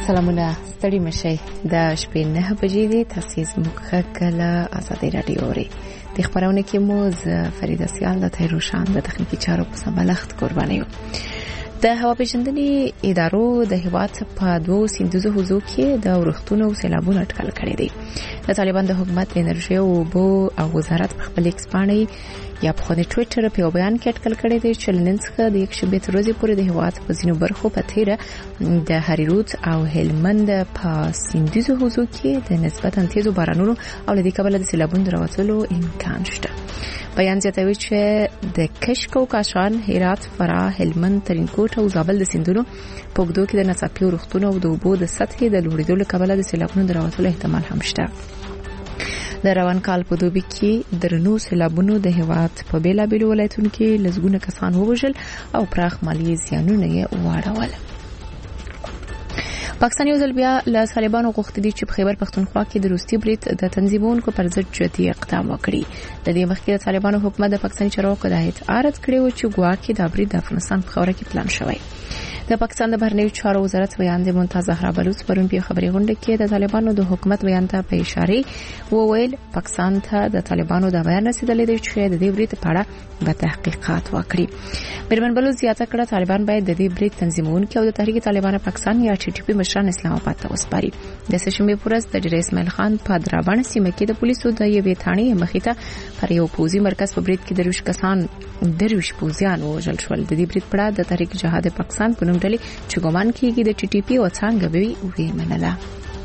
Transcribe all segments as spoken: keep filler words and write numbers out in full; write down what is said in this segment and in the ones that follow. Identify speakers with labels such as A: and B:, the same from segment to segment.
A: سلامونه، ستړي مشئ. د شپې نه بجې دي. تاسو زموږ کله آزادي رادیو اورئ. د خبرونه کې مو ز فریده سیال د تیروشان د تخنیکی چارو په سمبلښت قرباني یو. د هوا پیژندنې ادارو د هیواد په دوه سیندوزو حوزو کې د ورښتونو او سیلابونو اټکل کړی دی. د طالبان د حکومت انرژي او اوبو او وزارت په خپل ایکس باندې یا په خپل ټوئیټر په بیان کې اټکل کړی دی چې نن څخه د یک شنبه تر ورځې پورې د هیواد په ځینو برخو په تیره د هریرود او هلمند په سیندوزو حوزو کې د نسبتا تیزو بارانونو او لدې کبله د سیلابونو راوتلو امکان شته. بیان زیاتوي چې د کشک او کاشان، هرات، فراه، هلمند، ترینکوټ او زابل د سیندونو په اوږدو کې د ناڅاپي ورښتونو او د اوبو د سطحې د لوړېدو له کبله د سیلابونو د راوتلو احتمال هم شته. د روان کال په دوبي کې درنو سیلابونو د هیواد په بیلابیلو ولایتونو کې لږونه کسان ووژل او پراخ مالی زیانونه یې واړول. پاکستان یو ځل بیا له طالبانو غوښتي دي چې په خیبر پښتونخوا کې د روسي برید د تنظیمونکو پر ضد جدي اقدام وکړي. د دې مخکې د طالبانو حکومت د پاکستاني چارواکو د هیئت عرض کړی و چې ګواکې د برید د افغانستان په خوره کې پلان شوی. د پاکستان د بهرنیو چارو وزارت ویاند ممتاز زهرا بلوچ پرون په خبري غونډه کې د طالبانو د حکومت بیان ته په اشاره وویل پاکستان ته د طالبانو د بیان رسیدلې دی چې د دې برید په اړه به تحقیقات وکړي. میرمن بلوچ زیاته کړه طالبان باید د دې برید تنظیمونکو او د تحریک طالبان پاکستان یا ټي ټي پی مشران اسلام آباد ته وسپاري. د سشنبه پورز د ډیر اسماعیل خان په درابڼ سیمه کې د پولیسو د یوې ثانیې مخیته پر یو پوزي مرکز په برید کې دروش کسان دروش پوزیان وژل شول. د دې برید په اړه د تحریک جهاد پاکستان په نوم ډلې چې ګومان کیږي د ټي ټي پی او څنګه به وي منله.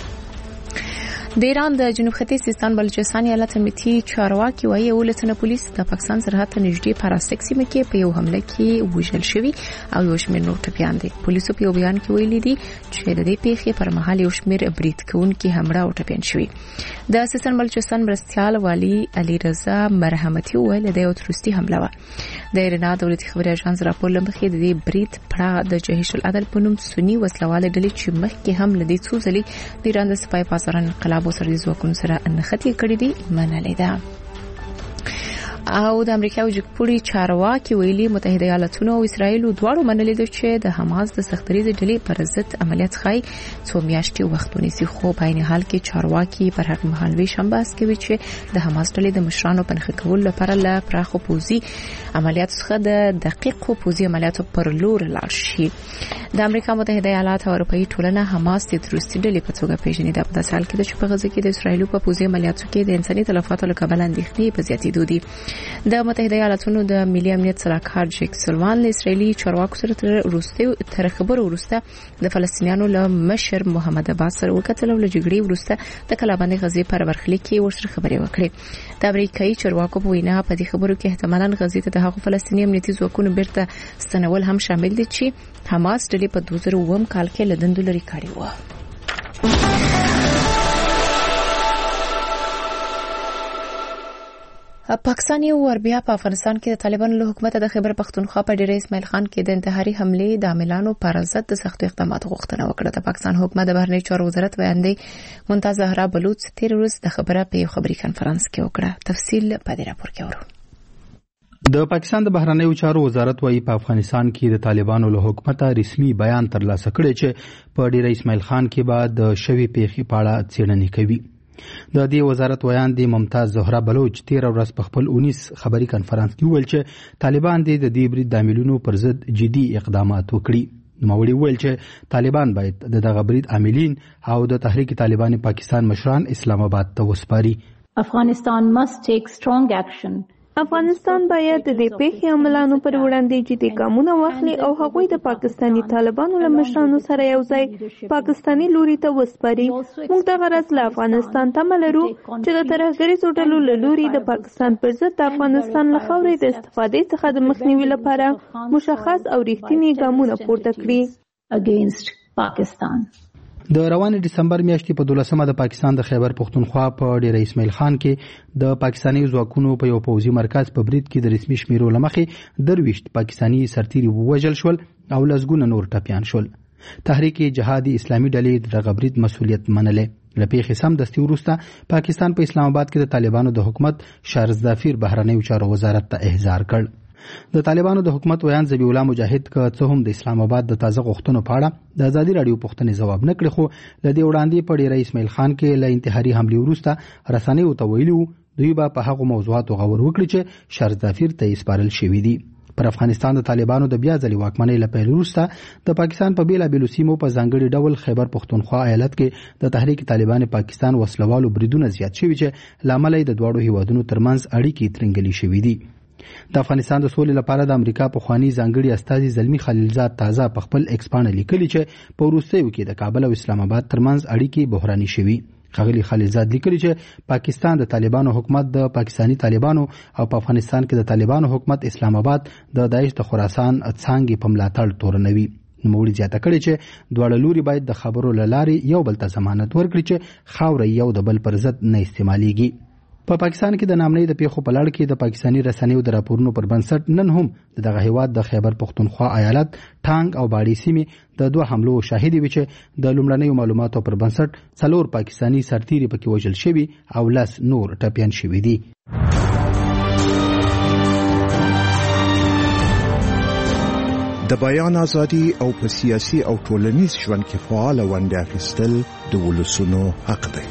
A: د ایران د جنوب ختیځ سیستان بلوچستان ایالت امنیتي چارواکي وايي ولسنه پولیس د پاکستان سرحد ته نږدې پاراستک سیمه کې په یو حمله کې وژل شوی او یو شمېر نور ټپیان دي. پولیسو په بیان کې ویلي دي چې د دې پیښې پر مهال یو شمېر برید کوونکي همراه او ټپیان شوی. د سیستان بلوچستان مرستيال والی علي رضا مرحمتي ویل د یو تروریستي حمله و. د ایران دولتي خبري اژانس راپور لمخې د دې برید پړه د جهیش العدل په نوم سنی وسلواله ډلې چې مخکې هم لدې څو ځلې د ایران د سپای پاسداران انقلاب او سرحدي ځواکونو سره نښتې کړې دي منلې ده. او د امریکا او جګپوري چارواکي ویلي متحده ایالاتونو او اسرایل دواړو منلې دي چې د حماس د سختريزې ډلې پر ضد عملیات خای څو میاشتې وخت ونیسي. خو په عین حال کې چارواکي پر هغه مهالوي شنبه کوي چې د حماس ډلې د مشرانو په نخښه کولو لپاره له پراخو پوزي عملیات څخه د دقیقو پوزي عملیاتو پر لور لاړ شي. د امریکا متحده ایالات او اروپאי ټولنه حماس د تروریستي ډلې په توګه پیژني. د په سال کې د شپږ غزه کې د اسرایل په پوزي عملیاتو کې د انساني تلفاتو له کبله اندېښنې په زیاتېدو دي. د متحده ایالاتونو د ملي امنیت صلاحکار جیک سلوان له اسرایلی چارواکو سره تر وروسته تر خبرو وروسته د فلسطینیانو له مشر محمد عباس سره وکتل او له جګړې وروسته د کلابندۍ غزې پر برخلیک کې ورسره خبرې وکړې. د امریکایي چارواکو په وینا په دې خبرو کې احتمالاً غزې ته د هغو فلسطیني امنیتي ځواکونو بیرته ستنول هم شامل دي چې حماس ډلې په دوه زره اووه کال کې له دندو لرې کړې و. پاکستان یو ور بیا په افغانستان کې د طالبانو له حکومت د خیبر پښتونخوا په ډیر اسماعیل خان کې د انتحاري حمله د عاملانو پر ضد د سختو اقداماتو غوښتنه وکړه. د پاکستان حکومت د بهرنیو چارو وزارت ویاندې ممتاز زهرا بلوچ تیر ورځ د خبره په یو خبري کانفرنس کې وکړه. تفصیل په دې راپور کې اورو.
B: د پاکستان د بهرنیو چارو وزارت وايي په افغانستان کې د طالبانو له حکومت رسمي بیان ترلاسه کړی چې په ډیر اسماعیل خان کې بعد شوی پیښې په اړه څېړنې کوي. د دې وزارت ویاندې ممتاز زهرا بلوچ تیر ورځ په خپل اونیس خبري کانفرنس کې ویل چې طالبان د دې برید د عاملونو پر ضد جدي اقدامات وکړي. نوموړي ویل چې طالبان باید د دغه برید عاملین او د تحریک طالبان پاکستان مشران اسلام آباد ته وسپاري.
C: Afghanistan must take strong action.
D: افغانستان باید د دې پیښې عملانو پر وړاندې جدي ګامونه واخلي او هغوی د پاکستاني طالبانو له مشرانو سره یو ځای پاکستاني لوري ته وسپاري. موږ د غرض له افغانستان تمه لرو چې د ترهګریزو ډلو له لوري د پاکستان پر ضد د افغانستان له خاورې د استفادې څخه د مخنیوي لپاره مشخص او رښتینی ګامونه پورته کړي.
C: against Pakistan.
B: د روانې دسمبر میاشتې په دولسمه د پاکستان د خیبر پښتونخوا په ډیر اسماعیل خان کې د پاکستاني ځواکونو په یو پوځي مرکز په برید کې د رسمي شمیرو لمخې درويشت پاکستاني سرتیري وژل شول او لسګونه نور ټپیان شول. تحریک جهاد اسلامي ډلې د غبرید مسولیت منلې. لپیخ سم دستي وروسته پاکستان په اسلام آباد کې د طالبانو د حکومت شارز ظفیر بهرنیو چارو وزارت ته احضار کړ. د طالبانو د حکومت ویان ذبیح الله مجاهد که څه هم د اسلام آباد د تازه غوښتنو په اړه د ازادي راډیو پوښتنې ځواب نه کړی، خو له دې وړاندې په ډیره اسماعیل خان کې له انتحاري حملې وروسته رسنیو ته ویلي وو دوی به په هغو موضوعاتو غور وکړي چې شرزافیر ته سپارل شوي دي. پر افغانستان د طالبانو د بیا ځلې واکمنۍ له پیل وروسته د پاکستان په بیلابیلو سیمو په ځانګړي ډول خیبر پښتونخوا ایالت کې د تحریک طالبان پاکستان وسلوالو بریدونه زیات شوي چې لامل یې د دواړو هیوادونو ترمنځ اړیکې ترنګلې شوي دي. د افغانستان د سولې لپاره د امریکا پخوانی ځانګړي استازي زلمی خلیلزاد تازه په خپل ایکس پاڼه لیکلي چې په وروستیو کې د کابل او اسلام آباد ترمنځ اړیکې بحراني شوي. ښاغلي خلیلزاد لیکلي چې پاکستان د طالبانو حکومت د پاکستانی طالبانو او په افغانستان کې د طالبانو حکومت اسلام آباد د داعش د خراسان څانګې په ملاتړ تورنوي. نوموړي زیاته کړې چې دواړه لوري باید د خبرو له لارې یو بل ته ضمانت ورکړي چې خاوره یو د بل پر ضد نه استعمالیږي. په پاکستان کې د نامنۍ د پیښو په لړ کې د پاکستانی رسنیو د راپورونو پر بنسټ نن هم دغه هیواد د خیبر پښتونخوا ایالت ټانګ او باړې سیمې د دوه حملو شاهدې وي چې د لومړنیو معلوماتو پر بنسټ څلور پاکستانی سرتیري پکې وژل شوي او لس نور ټپیان شوي دي.
E: د بیان ازادي او په سیاسي او ټولنیز ژوند کې فعال ونډه اخیستل د ولسونو حق دی.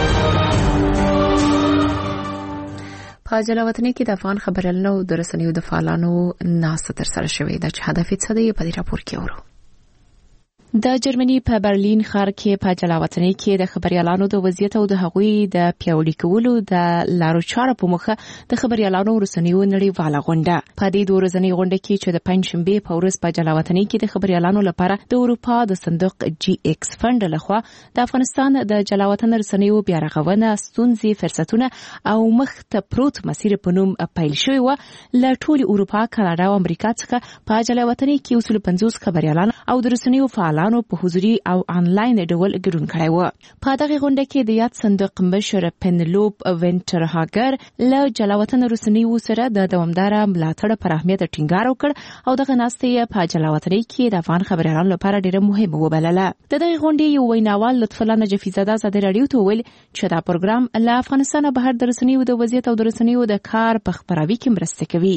A: په جلاوطنۍ کې د افغان خبريالانو د رسنیو د فعالانو ناسته ترسره شوې ده چې هدف یې څه دی په دې راپور کې اورو. د جرمني په برلین ښار کې په جلاوطنۍ کې د خبريالانو د وضعیت او د هغوی د پیاوړي کولو د لارو چارو په مخه د خبريالانو رسنیو نړیواله غونډه په دې دوه ورځنۍ غونډه کې چې د پنځشنبه په ورځ په جلاوطنۍ کې د خبريالانو لپاره د اروپا د صندوق جی ایکس فند لخوا د افغانستان د جلاوطن رسنیو بیا رغونه ستونزې فرصتونه او مخ ته پروت مسیر په نوم پیل شوی و له ټول اروپا، کاناډا او امریکا څخه په جلاوطنۍ کې اصول پنځوس خبريالان او د رسنیو فعالان په حضوري او انلاین ډول ګډون کړی و. په دغه غونډه کې د یاد صندوق مشر پنلوپ وینټرهاګر له جلاوطن رسنیو سره د دوامداره ملاتړ پر اهمیت ټینګار وکړ او دغه ناستې په جلاوطنۍ کې د افغان خبريالانو لپاره ډېره مهمه وبلله. د دغه غونډې یو ویناوال لطف الله نجفي زاده ازادي راډیو ته ویل چې دا پروګرام له افغانستان بهر د رسنیو د وضعیت او د رسنیو د کار په خبراوي کې مرسته کوي.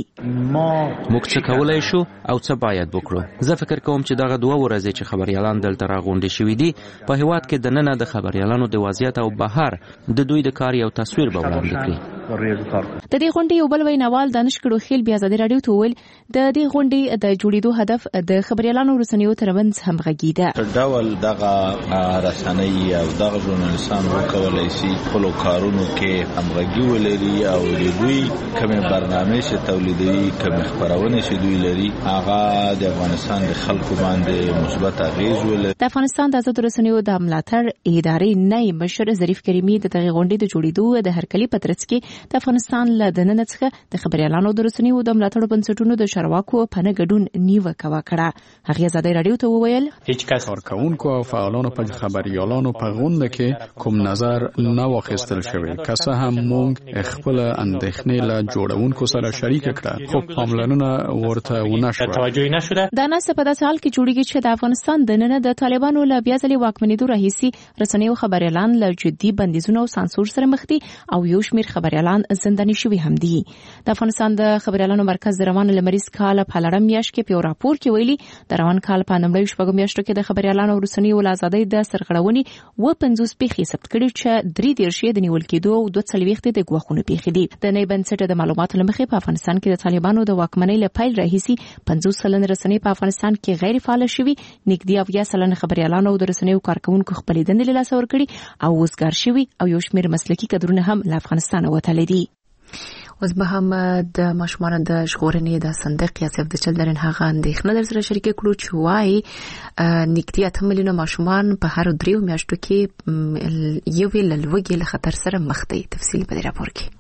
F: موږ څه کولای شو او څه باید وکړو. زه فکر کوم چې دغه دوه ورځې چې خبريالان دلته راغونډې شوي دي په هیواد کې د ننه د خبريالانو د وضعیت او بهر د دوی د کار یو تصویر به وړاندې کړي.
A: د دې غونډې یو بل ویناوال دانش کړو خیل بیا ازادي راډیو ته ویل د دې غونډې د جوړېدو هدف د خبريالانو رسنیو ترمنځ همغږي ده.
G: ډول دغه رسنۍ او دغه ژورنالیستان وکولای شي خپل کارونو کې همغږي ولري او دوی کومه برنامه چې تولیدوي کومه خبرونه چې دوی لري هغه د افغانستان د خلکو باندې مثبت اغیز ولري.
A: د افغانستان د آزاد رسنیو د ملاتړ ادارې نای مشر ظریف کریمي د دغه غونډې د جوړېدو د هرکلي پترڅ کې د افغانستان له دننه څخه د خبريالانو د رسنیو د ملاتړ بنسټونو د چارواکو په نه ګډون نیوکه وکړه. هغه ازادي راډیو ته وویل
H: هیڅ کس کارکونکو او فعالانو په خبريالانو په غونډه کې کوم نظر نه واخیستل شوی. که څه هم موږ خپل اندېښنې له جوړونکو سره شریک کړه خو پاملرنه ورته ونه شوه. توجه نشوه.
A: دا ناسه په داسې حال کې جوړیږي چې د افغانستان دننه د طالبانو له بیا ځلې واکمنېدو راهیسې رسنیو خبريالان له جدي بندیزونو او سانسور سره مخ دي او یو شمېر خبريالان زنداني شوي هم دي. د افغانستان د خبريالانو مرکز د روان لمریز کال په لړم میاشت کې په راپور کې ویلي د روان کال په نومړیو شپږو میاشتو کې د خبريالانو او رسنیو له ازادۍ د سرغړونې و پنځوس پیښې ثبت کړي چې درې دېرش یې د نیول کېدو او دوه څلوېښت د ګواښونو پیښې دي. د نوي بنسټ د معلوماتو له مخې په افغانستان کې د طالبانو د واکمنۍ له پیل راهیسې پنځوس سلنه رسنۍ په افغانستان کې غیر فعال شوي، نږدې اویا سلنه خبريالانو او د رسنیو کارکونکو خپلې دندې له لاسه ورکړي او وزګار شوي او یو شمېر مسلکي کدرونه هم له افغانستانه وتلي دي. اوس به هم د ماشومانو د ژغورنې د صندوق یا سیف د چلډرن هغه اندېښنه در سره شریک کړو چې وايي نږدې اته میلیونه ماشومان په هر دریو میاشتو کې یو له لوږې له خطر سره مخ دي. تفصیل په دې راپور کې.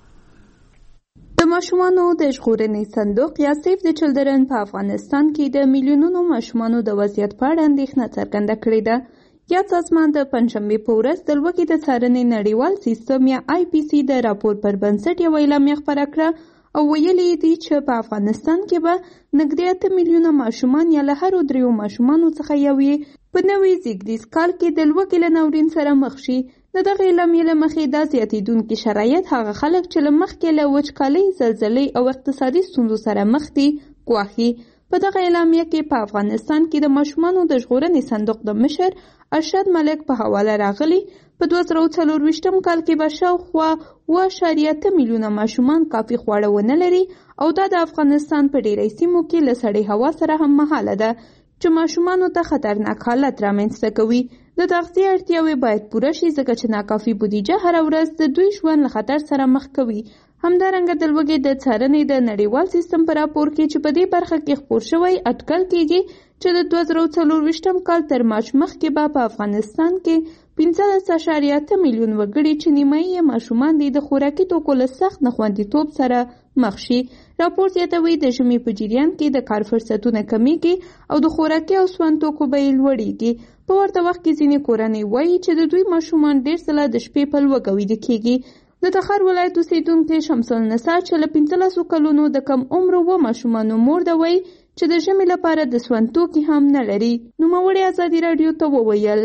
D: د ماشومانو د ژغورنې صندوق یا سیف د چلډرن په افغانستان کې د میلیونونو ماشومانو د وضعیت په اړه اندېښنه څرګنده کړې ده. یا سازمان د پنځشنبه په ورځ د لوږې د څارنې نړیوال سیستم یا آی پی سی د راپور پر بنسټ یو اعلامیه خپره کړه او ویلي دي چې په افغانستان کې به نږدې اته میلیونه ماشومان یا له هرو دریو ماشومانو څخه یو یې په نوي زیږدیز کال کې د لوږې له ناورین سره مخ شي. د دغه اعلامیې له مخې دا زیاتېدونکي شرایط هغه خلک چې له مخکې له وچکالۍ، زلزلې او اقتصادي ستونزو سره مخ دي ګواښي. په دغه اعلامیه کې په افغانستان کې د ماشومانو د ژغورنې صندوق د مشر ارشد ملک په حواله راغلي په دوه زره څلرویشتم کال کې به شاوخوا اوه اعشاریه اته میلیونه ماشومان کافي خواړه ونه لري او دا د افغانستان په ډیری سیمو کې له سړې هوا سره هم مهاله ده چې ماشومانو ته خطرناک حالت رامنځته کوي. د تغذیې اړتیاوې باید پوره شي ځکه چې ناکافي بودیجه هره ورځ د دوی ژوند له خطر سره مخ کوي. همدارنګه د لوږې د څارنې د نړیوال سیستم په راپور کې چې په دې برخه کې خپور شوی اټکل کیږي چې د دوه زره څلرویشتم کال تر مارچ مخکې به په افغانستان کې پنځلس اعشاریه اته میلیون وګړي چې نیمایي یې ماشومان دي د خوراکي توکو له سخت ناخوندیتوب سره مخ شي. راپور زیاتوي د ژمي په جریان کې د کار فرصتونه کمیږي او د خوراکي او سون توکو بیې لوړیږي. په ورته وخت کې ځینې کورنۍ وایي چې د دوی ماشومان ډېر ځله د شپې په لوږه ویده کیږي. د تخار ولایت اوسېدونکې شمس النساء چې له پنځلسو کلونو د کم عمرو و ماشومانو مور ده وایي چې د ژمي لپاره د سون توکي هم نه لري. نوموړې ازادي راډیو ته وویل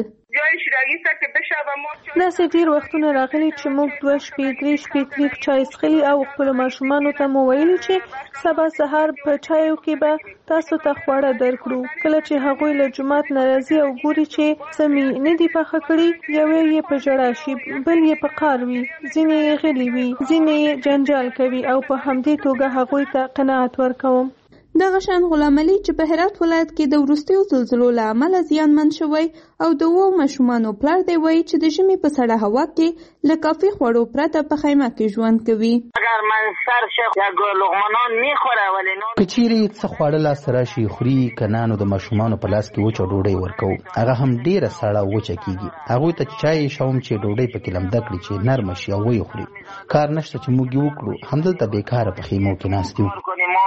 I: داسې ډېر وختونه راغلي چې موږ دوه شپې درې شپې تریخ چای څښلي او خپلو ماشومانو ته مو ویلي چې سبا سهار په چایو کې به تاسو ته خواړه درکړو. کله چې هغوی له جومات نه راځي او ګوري چې څه مې نه دي پخه کړي، یو یې په ژړا شي، بل یې په قهر وي، ځینې یې غلي وي، ځینې یې جنجال کوي او په همدې توګه هغوی ته قناعت ورکوم.
D: دغه شان غلام علي چې په هرات ولایت کې د وروستیو زلزلو له امله زیانمن شوی او د اوو ماشومانو پلار دی وایي چې د ژمي په سړه هوا کې له کافي خوړو پرته په خیمه کې ژوند کوي.
J: اگر من سر شخص یا لغمنان میخوره ولی نان
B: کچيري څه خواړه لاس راشي خوري کنانو د ماشومانو په لاس کې وچه ډوډۍ ورکو، هغه هم ډیره سړه وچه کیږي. هغه ته چای شوم چې ډوډۍ پکې لمده کړي چې نرم شي او وي خوري. کار نشته چې موږ وکړو، همدلته بیکاره په خیمو کې ناست یو.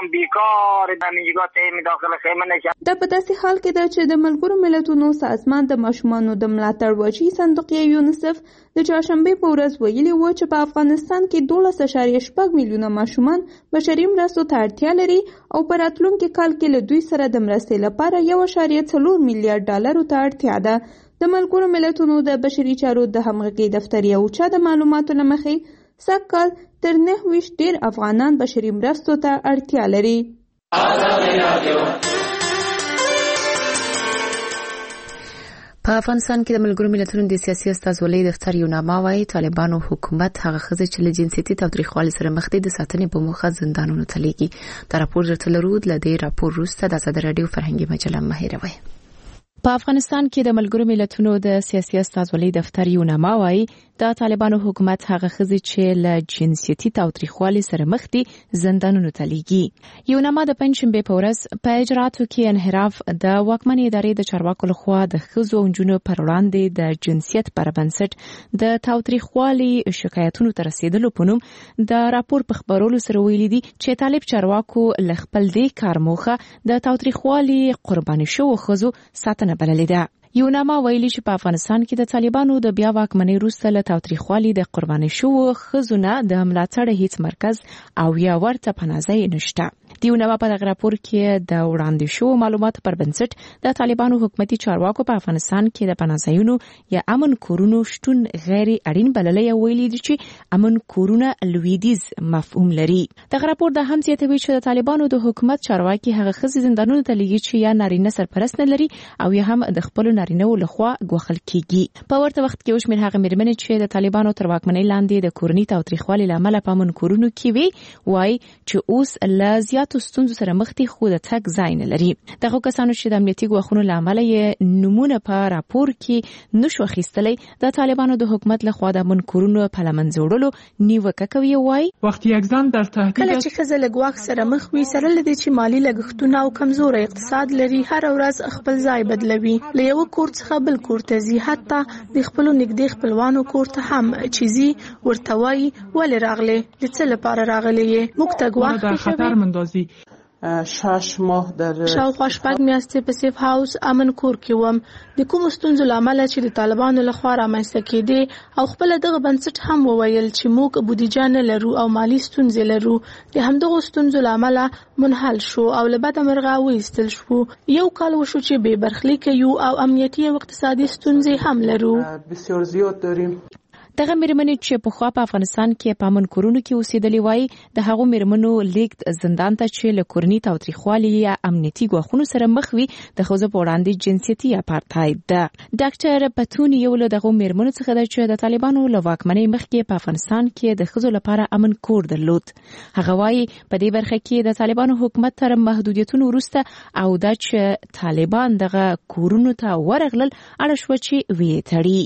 D: دا په داسې حال کې ده چې د ملګرو ملتونو سازمان د ماشومانو د ملاتړ وجهي صندوق یونیسف د چهارشنبې په ورځ ویلي و چې په افغانستان کې دولس اعشاریه شپږ میلیونه ماشومان بشري مرستو ته اړتیا لري او په راتلونکي کال کې له دوی سره د مرستې لپاره یو اعشاریه څلور میلیارډ ډالرو ته اړتیا ده. د ملګرو ملتونو د بشري چارو د همغږۍ دفتر یو چا د معلوماتو له مخې سږ کال تر نهه ویشت ډېر افغانان بشري مرستو ته اړتیا لري.
A: په افغانستان کې د ملګرو ملتونو د سیاسي استازولۍ دفتر یو نامه وايي طالبانو حکومت هغه ښځې چې له جنسیتي تاوتریخوالي سره مخ دي د ساتنې په موخه زندانونو ته لیږي. دا راپور درته لرو. له دې راپور وروسته د ازادي راډیو فرهنګي مجله مه هېروئ. په افغانستان کې د ملګرو ملتونو د سیاسي استازولۍ دفتر یو نامه وايي د طالبانو حکومت هغه ښځې چې له جنسیتي تاوتریخوالي سره مخ دي زندانونو ته لیږي. یو نامه د پنجشنبې په ورځ په اجراتو کې انحراف د واکمنې ادارې د چارواکو لخوا د ښځو او نجونو پر وړاندې د جنسیت پر بنسټ د تاوتریخوالي شکایتونو ته رسیدلو په نوم د راپور په خبرولو سره ویلي دي چې طالب چارواکو له خپل دې کار موخه د تاوتریخوالي قرباني شوو ښځو ساتنه بللې ده. یو نامه ویلي چې په افغانستان کې د طالبانو د بیا واکمنۍ وروسته له تاوتریخوالي د قرباني شوو ښځو نه د ملاتړ هیڅ مرکز او یا ورته پناهځای نشته. د یو نامه په دغه راپور کې د وړاندې شوو معلوماتو پر بنسټ د طالبانو حکومتي چارواکو په افغانستان کې د پناهځایونو یا امن کورونو شتون غیر اړین بللی او ویلي دي چې امن کورونه لویدیز مفهوم لري. دغه راپور د هم زیاتوي چې د طالبانو د حکومت چارواکي هغه ښځې زندانونو ته لیږي چې یا نارینه سرپرست نه لري او یا هم د خپلو نارینه‌و لخوا ګوښل کیږي. په ورته وخت کې یو شمېر هغه مېرمنې چې د طالبانو تر واکمنۍ لاندې د کورني تاوتریخوالي له امله په امن کورونو کې وي وایي چې اوس له زیاتو ستونزو سره مخ دي خو د تګ ځای نه لري. دغه کسانو چې د امنیتي ګواښونو له امله یې نومونه په راپور کې نشو اخیستلی د طالبانو د حکومت لخوا د امن کورونو په له منځه وړلو نیوکه کوي. وایي
K: وقتی یک زن در تحقیق
L: کله چې ښځه له ګواښ سره مخ وي سره له دې چې مالي لګښتونه او کمزوری اقتصاد لري هر ورځ خپل ځای بدلوي، له یو کور څخه بل کور ته ځي، حتی د خپلو نږدې خپلوانو کور ته هم چې ځي ورته وایي ولې راغلې، د څه لپاره راغلې یې، موږ ته ګواښ
K: در خطر مندازي.
L: شش ماه در شاوخوا شپږ میاشتې په سیف هاوس امن کور کې وم. د کومو ستونزو له امله چې د طالبانو لخوا رامنځته کېدې او خپل دغه بنسټ هم وویل چې موږ بودیجه نه لرو او مالی ستونزې لرو. د همدغو ستونزو له امله منحل شو او له بده مرغه وایستل شو. یو کال وشو چې بې برخلیکه یو او امنیتي او اقتصادي ستونزې هم لرو.
K: بسیار زیاد داریم.
A: دغه میرمنې چې په خوا په افغانستان کې په امن کورونو کې اوسېدلې وای د هغو میرمنو لیږد زندان ته چې له کورني تاوتریخوالي یا امنیتي ګواښونو سره مخ وي د ښځو په وړاندې جنسیتي اپارټاید ده. ډاکټر پتون یو له دغو میرمنو څخه ده چې د طالبانو له واکمنۍ مخکې په افغانستان کې د ښځو لپاره امن کور درلود. هغه وایي په دې برخه کې د طالبانو حکومت تر محدودیتونو وروسته او دا چې طالبان دغه کورونو ته ورغلل اړه شوه چې ویې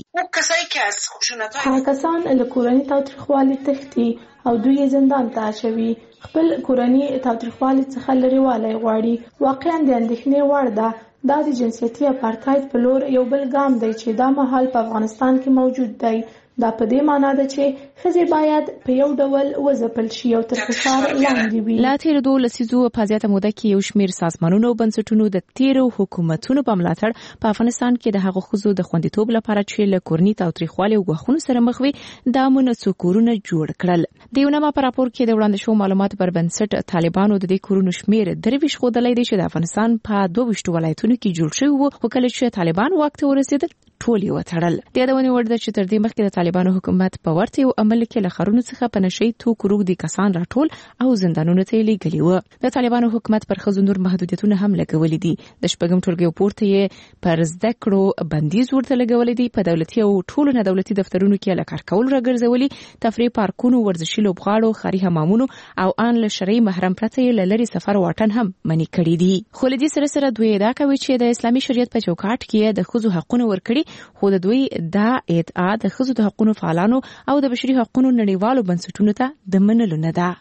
A: تړي.
L: هغه کسان له کورني تاوتریخوالي تښتي او دوی یې زندان ته اچوي. خپل کورني تاوتریخوالي څخه لرې والی غواړي. واقعا د اندېښنې وړ ده. دا د جنسیتي اپارټاید په لور یو بل ګام دی چې دا مهال په افغانستان کې موجود دی. دا په دې معنی ده چې ښځې باید په یو ډول وځپل شي او تر فشار لاندې وي.
A: لا تېرېدو لسیزو په زیاته موده کې یو شمېر سازمانونو او بنسټونو د تېرو حکومتونو په ملاتړ په افغانستان کې د هغو ښځو د خوندیتوب لپاره چې له کورني تاوتریخوالي او ګواښونو سره مخ وي د امنه څو کورونه جوړ کړل. د یونما په راپور کې د وړاندې شوو معلوماتو پر بنسټ طالبانو د دې کورونو شمېر درویشت ښودلی دی چې د افغانستان په دوه ویشتو ولایتونو کې جوړ شوي وو، خو کله چې طالبان واک ته ورسېدل ټول یې وتړل. د یادونې وړ ده چې تر دې مخکې د طالبانو حکومت په ورته یو عمل کې له ښارونو څخه په نشهیي توکو روږدي کسان راټول او زندانونو ته یې لیږلي وو. د طالبانو حکومت پر ښځو نور محدودیتونه هم لګولي دي. د شپږم ټولګیو پورته یې پر زده کړو بندیز ورته لګولی دی. په دولتي او ټولو نه دولتي دفترونو کې له کار کولو راګرځولي. تفریح پارکونو، ورزشي لوبغاړو، ښاري حمامونو او ان له شرعي محرم پرته یې له لرې سفر واټن هم منع کړي دي. خو له دې سره سره دوی ادعا کوي چې د اسلامي شریعت په چوکاټ کې د ښځو حقونه ورکړي، خو د دوی دا ادعا د ښځو د حقونو فعالانو او د بشري حقونو نړیوالو بنسټونو ته د منلو نه ده.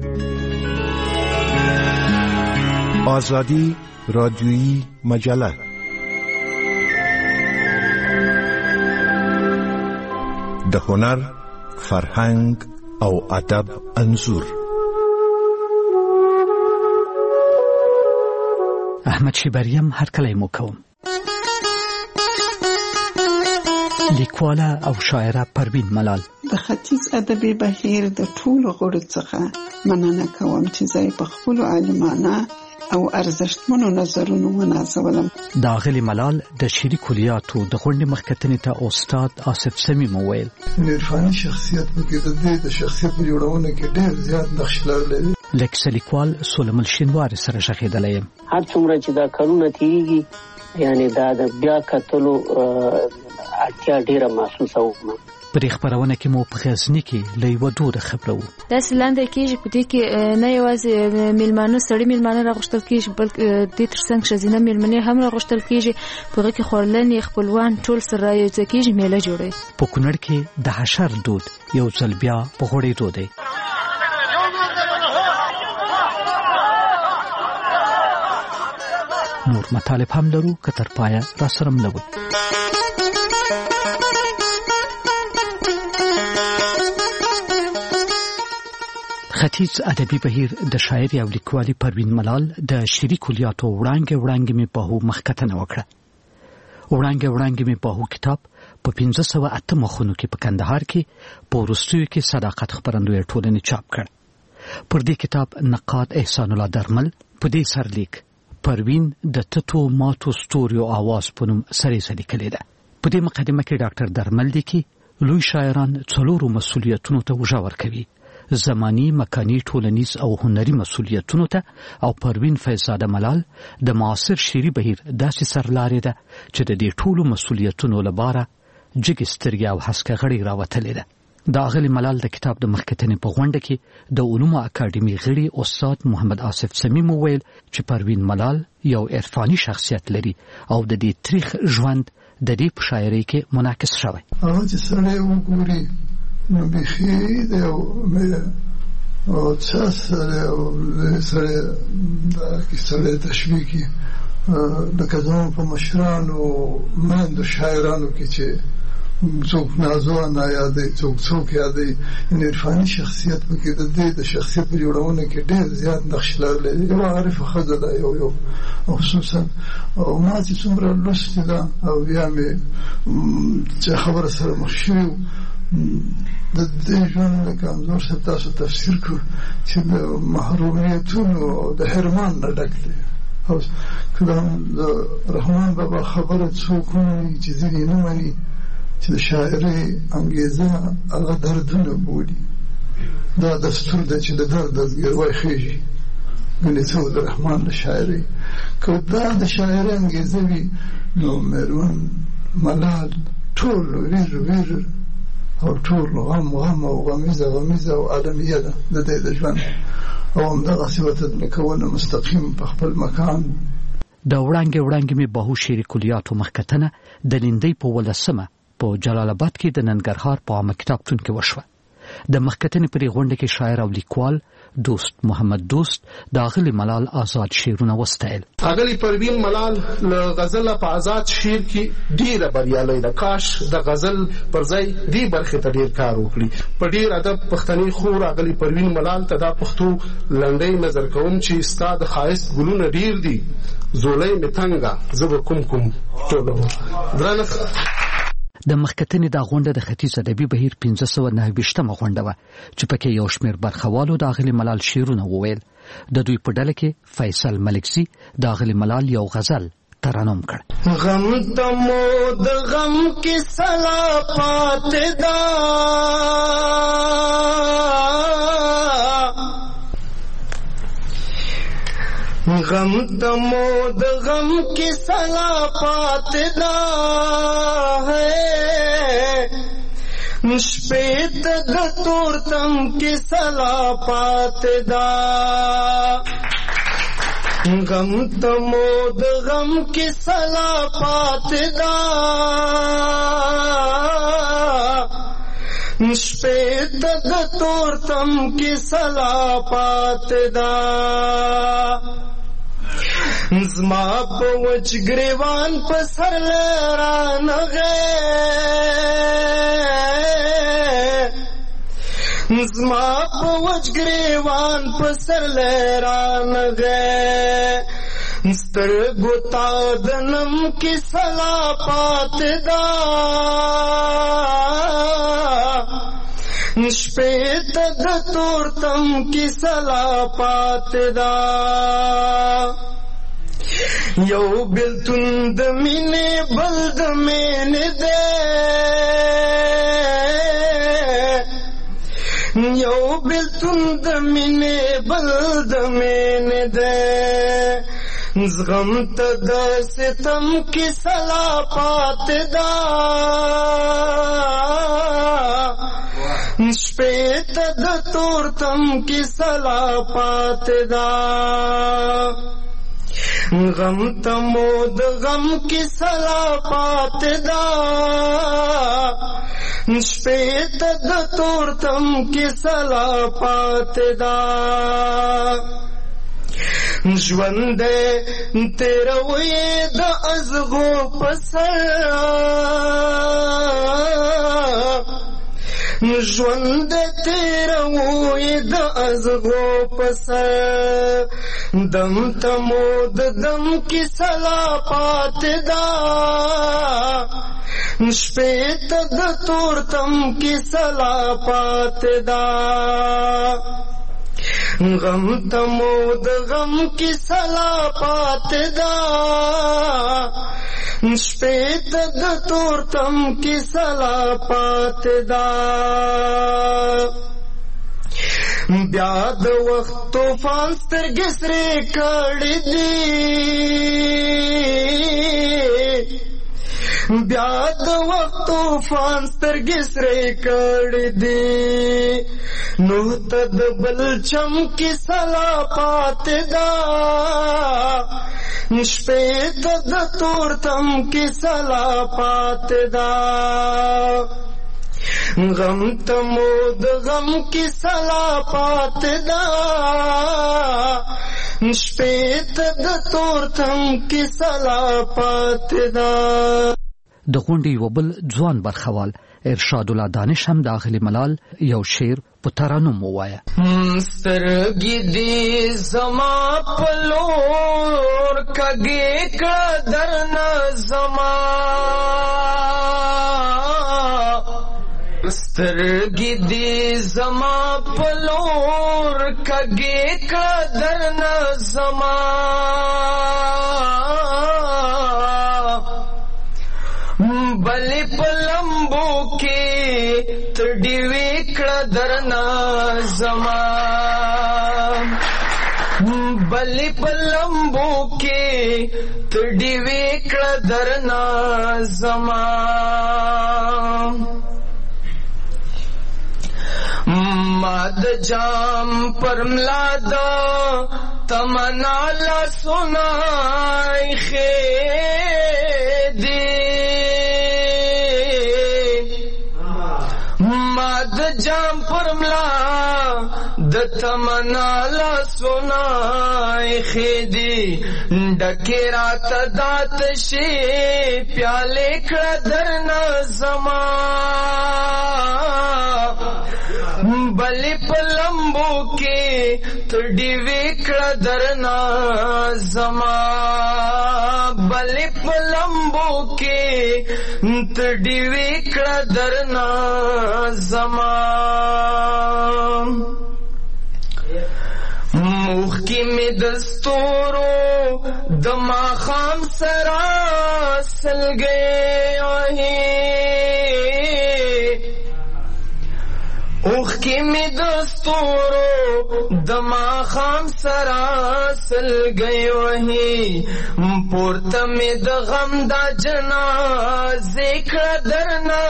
E: آزادی رادیویی مجله د هنر، فرهنګ او ادب انځور.
M: احمد شیبریم هرکلی مو کوم. لیکواله او شاعره پروین ملال
N: د ختیځ ادبي بهیر د ټولو غړو څخه مننه کوم چې زه په خپل عالمانه او ارزښتمنو نظرونو ونازولم.
M: د اغلې ملال د شعري کلیاتو د غونډې مخکتنې ته استاد آصف صمیم وویل
O: عرفاني شخصیت پکې د دې د شخصیت په جوړونه کې ډېر زیات نقش لري.
M: لیکس لیکوال سولمل شینوار سره ژغېدلی یم.
P: هر څومره چې دا کارونه تېرېږي یعنی دا د بیا کتلو اړتیا ډیره محسوسه وه.
M: په دې خپرونه کې مو په غزني کې له یوه دوره خبره وو.
Q: داسې لاندې کېږي په دې کې نه یوازې میلمانه سړي میلمانه راغوښتل کېږي بلکې دې تر څنګ ښځینه میلمنې هم راغوښتل کېږي. په هغه کې خوړلنې خپلوان ټول سره رایوځای کېږي، میله جوړوي.
M: په کونړ کې د حشر دود یو ځل بیا په غوړېدو دی. نور مطالب هم لرو که تر پایه را سره ملوئ. ختیځ ادبي بهیر د شاعري او لیکوالي پروین ملال د شعري کلیاتو وړاندې وړاندې می په هو مخکتنه وکړه. وړاندې وړاندې می په هو کتاب په پنځه سوه اته مخونو کې په کندهار کې په وروستیو کې صداقت خپرندوی ټولنې چاپ کړ. پر دې کتاب نقاد احسان الله درمل په دې سرلیک پروین د تتو ماتو ستوریو आवाज په نوم سره سره لیکلې ده. په دې مقدمه کې ډاکټر درمل لیکي لوی شاعران څلورو مسؤلیتونو ته وژاور کوي: زمانی، مکانی، ټولنیز او هنري مسؤلیتونو ته. او پروین فیضزاده ملال د معاصر شعري بهیر داسې سرلارې ده چې د دې ټولو مسؤلیتونو لپاره جګې سترګې او هسکه غړي راوتلې ده. د اغلې ملال د کتاب د مخکتنې په غونډه کې د علومو اکاډمي غړي استاد محمد آصف صمیم وویل چې پروین ملال یو عرفاني شخصیت لري او د دې تاریخ ژوند د دې په شاعرۍ کې منعکس شوی.
O: هغه چې سړی وګوري نو بخي د او څه سره او سره د کیسه تشبیه کی لکه زموږ په مشرانو مندو شاعرانو کې چې څوک نازوانه یادوي، څوک څوک یادوي. عرفاني شخصیت پکې د دې د شخصیت په جوړونه کې ډېر زیات نقش لري. یو عارفه ښځه ده، یو یو خصوصا او ما چې څومره لوستې ده او بیا مې چې خبره سره مخ شوي د دې ژوند له کمزور سره تاسو تفسیر کړو چې د محرومیتونو او د حرمان نه ډک دی. او کله د رحمان بابا خبره څوک ومني چې ځینې نه مني چې د شاعرۍ انګیزه هغه دردونه بولي. دا دستور دی چې د درد ګروای خېږي ګنې څه د رحمان د شاعرۍ. که دا د شاعرۍ انګیزه وي نو میرمن ملال ټول ویر ویر او ټول غم غم او غمیزه غمیزه او آدمیه ده د دې د ژوند او همدغسې ورته لیکونه مستقیم په خپل مکان.
M: د وړانګې وړانګې مې بهو شعري کلیاتو مخکتنه د لیندۍ په ولسمه په جلال آباد کې د ننګرهار په عامه کتابتون کې وشوه. د مخکتنې پرې غونډه کې شاعر او لیکوال دوست محمد دوست د اغلې ملال آزاد شعرونه وستایل.
R: اغلې پروین ملال له غزل په آزاد شعر کې ډیره بریالۍ ده. کاش د غزل پر ځای دې برخې ته ډیر کار وکړي. په ډیر ادب پښتني خور اغلې پروین ملال ته دا پښتو لنډۍ نظر کوم چې ستا د ښایست ګلونه ډیر دي، زولۍ مې تنګه زه به کوم کوم ټولو درنه.
M: د مخکتنې دا غونډه د ختیځ ادبي بهیر پنځه سوه نهه ویشتمه غونډه وه چې پکې یو شمېر برخوالو د اغلې ملال شعرونه وویل. د دوی په ډله کې فیصل ملکزي د اغلې ملال یو غزل ترانوم کړ.
S: غم تمو د غم کې سلا پاتې دا غم تمو د غم کی سلا پاتدا ہے شپیت د تورتم کی سلا پاتدا غم تمو د غم کی سلا پاتدا شپیت د تورتم کی سلا پاتدا زما په وچ گریوان په سر لران غه زما په وچ گریوان په سر لران غه سترګو تا دنم کی سلا پاتدا شپیت د تورتم کی سلا پاتدا یو بلتون د مینې بل د مینې ده یو بلتون د مینې بل د مینې ده زغم ته د ستم کی سلا پاتدا شپیت د تورتم کی سلا پاتدا غم تمو د غم کی سلا پاتدا شپیت د تورتم کی سلا پاتدا ژوند تیرا وی د ازغو پسر ژوند تیرا وی د ازغو پسر دم تمو د دم کی سلا پاتدا شپیت د تورتم کی سلا پاتدا غم تمو د غم کی سلا پاتدا شپیت د تورتم کی سلا پاتدا بیا د وخت طوفان سترګې سرې کړې دي بیا د وخت طوفان سترګې سرې کړې دي نو ته د بل چم کې سلا پاتدا شپیت د تورتم کې سلا پاتدا غم تمو د غم کی سلا پاتدا شپیت د تورتم کی سلا پاتدا.
M: د غونډې یو بل ځوان برخوال ارشاد الله دانش هم د اغلې ملال یو شعر په ترانوم ووایه.
S: سترګې دې زما په لور کږې کړه درنه زما سترګې دې زما په لور کږې کړه درنه زما بلې په لمبو درنا زمان بلی پلمبو کې تډی وکړه درنا زمان ماد جام پرملا دا تمنا لا سنائی خیدی ماد جام پرملا د تمنا لا سنائی خیدی ډکی رات دات شي پیالې کړه درنا زمان بلی پلمبو کې تډی وکړه درنا زمان بلی پلمبو کې تډی وکړه درنا زمان موخ کی می دستورو دما خام سرا سل گیا ہے اوخ کی می دستورو دما خام سرا سل گیا ہے پورتا می د غم دا جنازے کړه درنا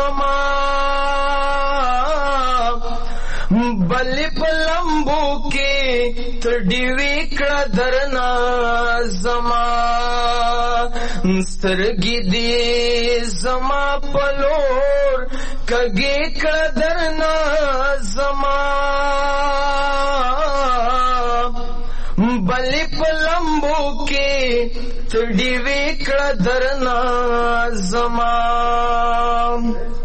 S: زمان بلی پلمبو کې تډی وکړه درنا زمان سترګې دې زما پلور کږې کړه درنا زمان بلی پلمبو کې تډی وکړه درنا زمان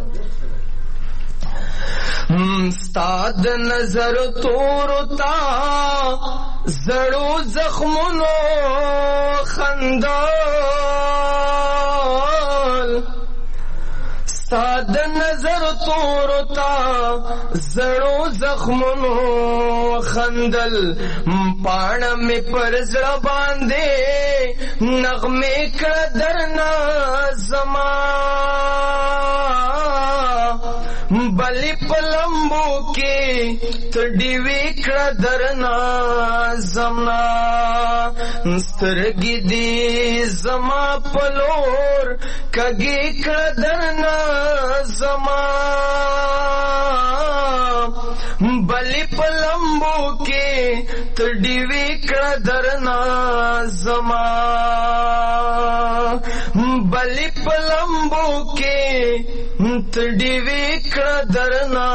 S: ستاد نظر تورو تا زړو زخمونو خندال ستاد نظر تورو تا زړو زخمونو خندل پاڼه می پر زړه باندې نغمې کړه درنا زمان بلی پلمبو کې تډی وکړه درنا زمنا سترګې دې زما پلور کږې کړه درنا زمان بلی پلمبو کې تډی وکړه درنا زمان بلی پلمبو کې تډی وکړه درنا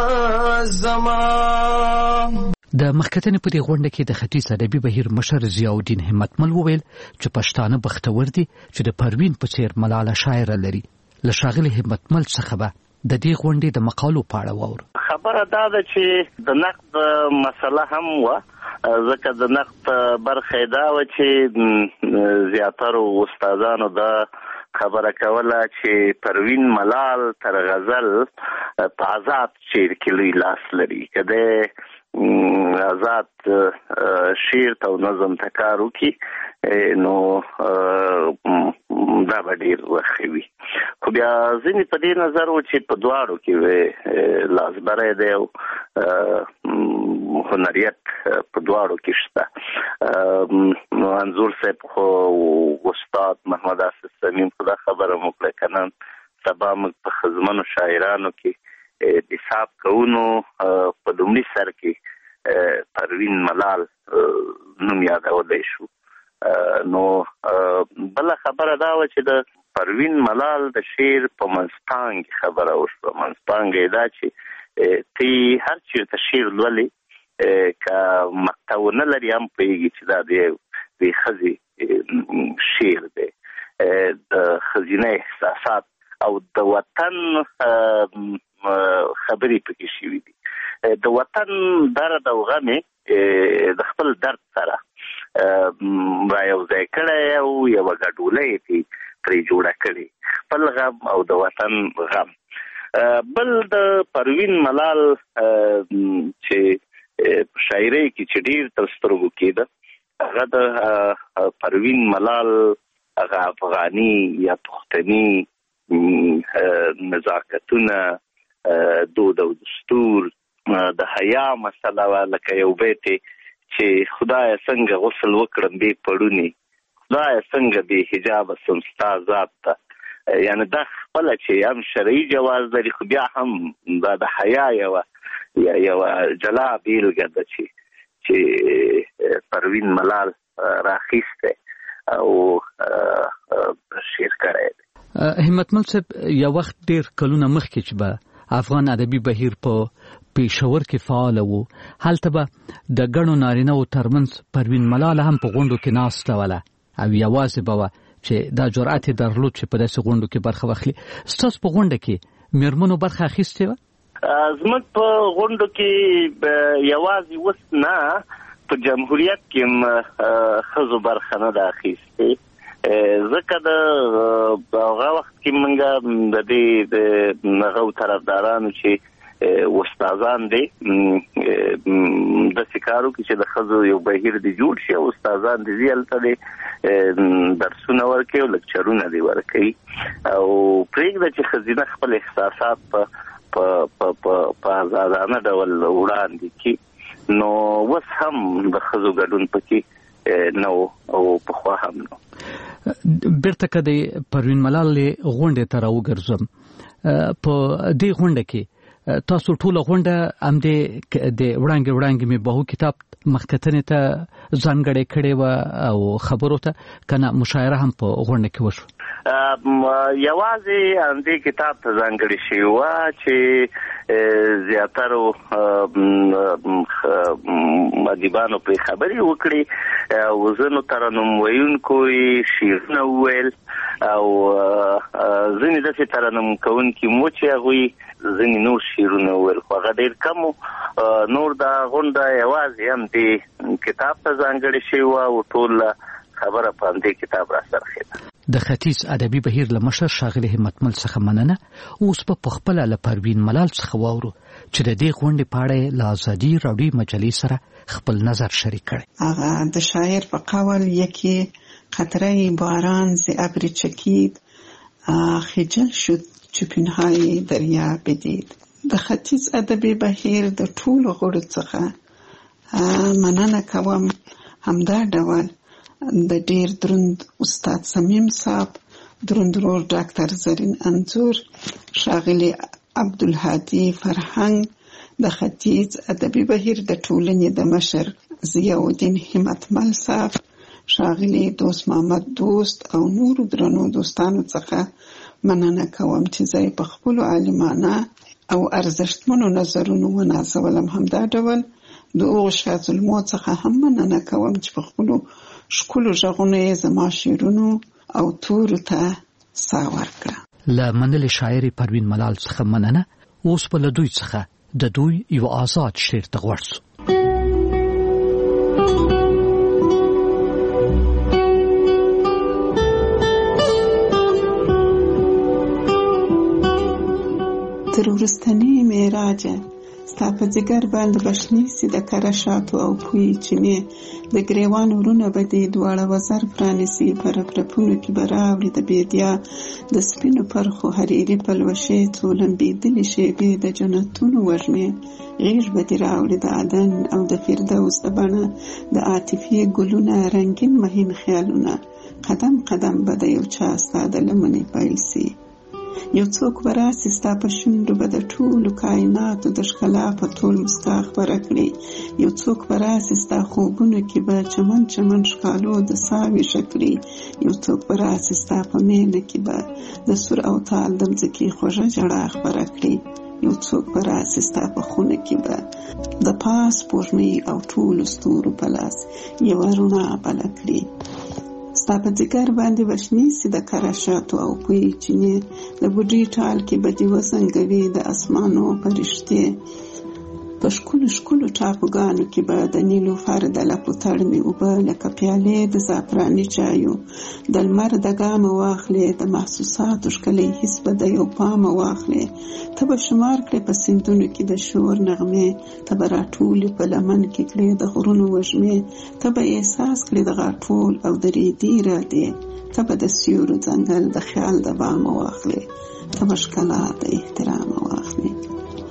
S: زمان
M: د مخکتنې په دې غونډه کې د ختیځ ادبي بهیر مشر ضیاء الدین همتمل وویل چې پښتانه بختور دي چې د پروین په څیر ملاله شاعره لري. له ښاغلي همتمل څخه به د دې غونډې د مقالو په اړه واورو.
T: خبره دا ده چې د نقد مسله هم وه، ځکه د نقد برخه دا وه چې زیاترو استادانو دا خبره کوله چې پروین ملال تر غزل په آزاد شعر کې لوی لاس لري. که دی آزاد شعر ته او نظم ته کار وکړي نو دا به ډېر ښه وي. خو بیا ځینې په دې نظر و چې په دواړو کې لاسبری دی او هنریت په دواړو کې شته. منظور صاحب خو استاد محمد آصف صمیم خو دا خبره مو کړه که نن سبا موږ په ښځمنو شاعرانو کې د حساب کوونو په لومړي سر کې پروین ملال نوم یادولی شو. نو بله خبره دا وه چې د پروین ملال د شعر په منځپانګې خبره وشوه. منځپانګه یې دا چې ته هر چېرته شعر لولې که مقطع ونه لري هم پوهېږي چې دا د یوې ښځې شعر دی. د ښځینه احساسات او د وطن خبرې پکې شوي دي. د وطن درد او غمې د خپل درد سره را یو ځای کړی او یوه ګډوله یې پرې جوړه کړې، خپل غم او د وطن غم. بل د پروین ملال چې په شاعرۍ کې چې ډېر تر سترګو کېده هغه د پروین ملال هغه افغاني یا پښتني نزاکتونه، دود او دستور، د حیا مسله لکه یو بیت چې خدای څنګه غسل وکړم به پړونی خدای څنګه به حجاب سمستا ذات ته یعنی دا خپل چې هم شرعي جواز لري خو بیا هم د حیا یو یو جلا بیلګه ده چې چې پروین ملال راخیسته او شیر کړی
M: همتمل صاحب یو وخت ډیر کلونه مخکې چې به افغان ادبي بهیر په پېښور کې فعال وو هلته به د ګڼو نارینه‌و ترمنځ پروین ملال هم په غونډو کې ناسته وله او یوازې به وه چې دا جرأت یې درلود چې په داسې غونډو کې برخه واخلي. ستاسو په غونډه کې مېرمنو برخه اخیستې وه؟
T: زموږ په غونډو کې یوازې اوس نه په جمهوریت کې ښځو برخه نه ده اخیستې ځکه د هغه وخت کې موږ د دې د هغو طرفدارانو چې استادان دي د سکارو کې چې د ښځو یو بهیر دی جوړ شي او استادان دي هلته دي درسونه ورکوي او لکچرونه دي ورکوي او پرېږده چې ښځینه خپل احساسات په په آزادانه ډول وړاندې کړي نو اوس هم د ښځو ګډون پکې نه او پخوا هم نه.
M: بیرته که د پروین ملال غونډې ته راوګرځم په دې غونډه کې تاسو ټوله غونډه همدې د وړاندې وړاندې مې بهو کتاب مخکتنې ته ځانګړې کړې وه او خبرو ته که نه مشاعره هم په غونډه کې وشوه؟
T: یوازې همدې کتاب ته ځانګړې شوې وه چې زیاترو ادیبانو پرې خبرې وکړي او ځینو ترنم ویونکو یې شعرونه وویل او ځینې داسې ترنم کوونکي مو چې هغوی ځینې نور شعرونه وویل خو هغه ډېر کم و نور دا غونډه یوازې هم دې کتاب ته ځانګړې شوې وه او ټول خبره په همدې کتاب را څرخېده.
M: د ختیځ ادبي بهیر له مشر ښاغلي همتمل څخه مننه. اوس به پخپله له پروین ملال څخه واورو چې د دې غونډې په اړه له ازادي راډیو مجلې سره خپل نظر شریک کړی.
N: هغه د شاعر په قول یکی قطره باران ز ابر چکید خجل شد چو پنهای دریا بدید. د ختیځ ادبي بهیر د ټولو غړو څخه مننه کوم همدا ډول د ډیر دروند استاد سمیم صاحب دروندرور ډاکټر زرین انځور ښاغلي عبدالهادي فرهنګ د ختیځ ادبي بهیر د ټولنې د مشر ضیاءالدین همتمل صاحب ښاغلي دوست محمد دوست او نورو درنو دوستانو څخه مننه کوم چې زه په خپلو عالمانه او ارزښتمنو نظرونو ونازولم. همدا ډول د هغو شاظلمو څخه هم مننه کوم چې په خپلو شکلو ژغونه یې زما شعرونو او تورو ته ساه ورکړه.
M: له منلې شاعرې پروین ملال څخه مننه. اوس به له دوی څخه د دوی یو آزاد شعر ته غوړ شو.
N: تر وروستنۍ معراجه ستا په ځیګر باندې بشنیسي د کره شاتو او پوی چینې د ګریوان ورونه به دې دواړه وزر پرانیسي په رپرپونو کې به راوړي د بیدیا د سپینو پرخو حریري پلوشې څو لمبېدلې شیبې د جنتونو وږمې غیږ به دې راوړي د عدن او د فردوس د بڼه د عاطفې ګلونه رنګین مهین خیالونه قدم قدم به د یو چا ستا د لمنې پیل سي. یو څوک به راسي ستا په شونډو به د ټولو کایناتو د ښکلا په ټول مسکا خپره کړي. یو څوک به راسي ستا خوبونو کې به چمن چمن ښکالو د ساه ویښه کړي. یو څوک به راسي ستا په مینه کې به د سور او تال د مځکې خوږه ژړا خپره کړي. یو څوک به راسي ستا په خونه کې به د پاس سپوږمۍ او ټولو ستورو په لاس یوه رڼا بله کړي. ستا په ځیګر باندې بشنیسي د کره شاتو او پوی چینې د بوډۍ ټال کې به دې وزنګوي د اسمانو فرښتې. په ښکلو ښکلو ټاپوګانو کې به د نیلوفر د لپو تړمې اوبه لکه پیالې د زعفراني چایو د لمر د ګامه واخلې. د محسوساتو ښکلی حس به د یو پامه واخلې. ته به شمار کړې په سیندونو کې د شور نغمې. ته به راټولې په لمن کې کړې د غرونو وږمې. ته به احساس کړې د غاټول او د ریدي ارادې. ته به د سیورو ځنګل د خیال د بامه واخلې. ته به ښکلا د احترامه واخلې.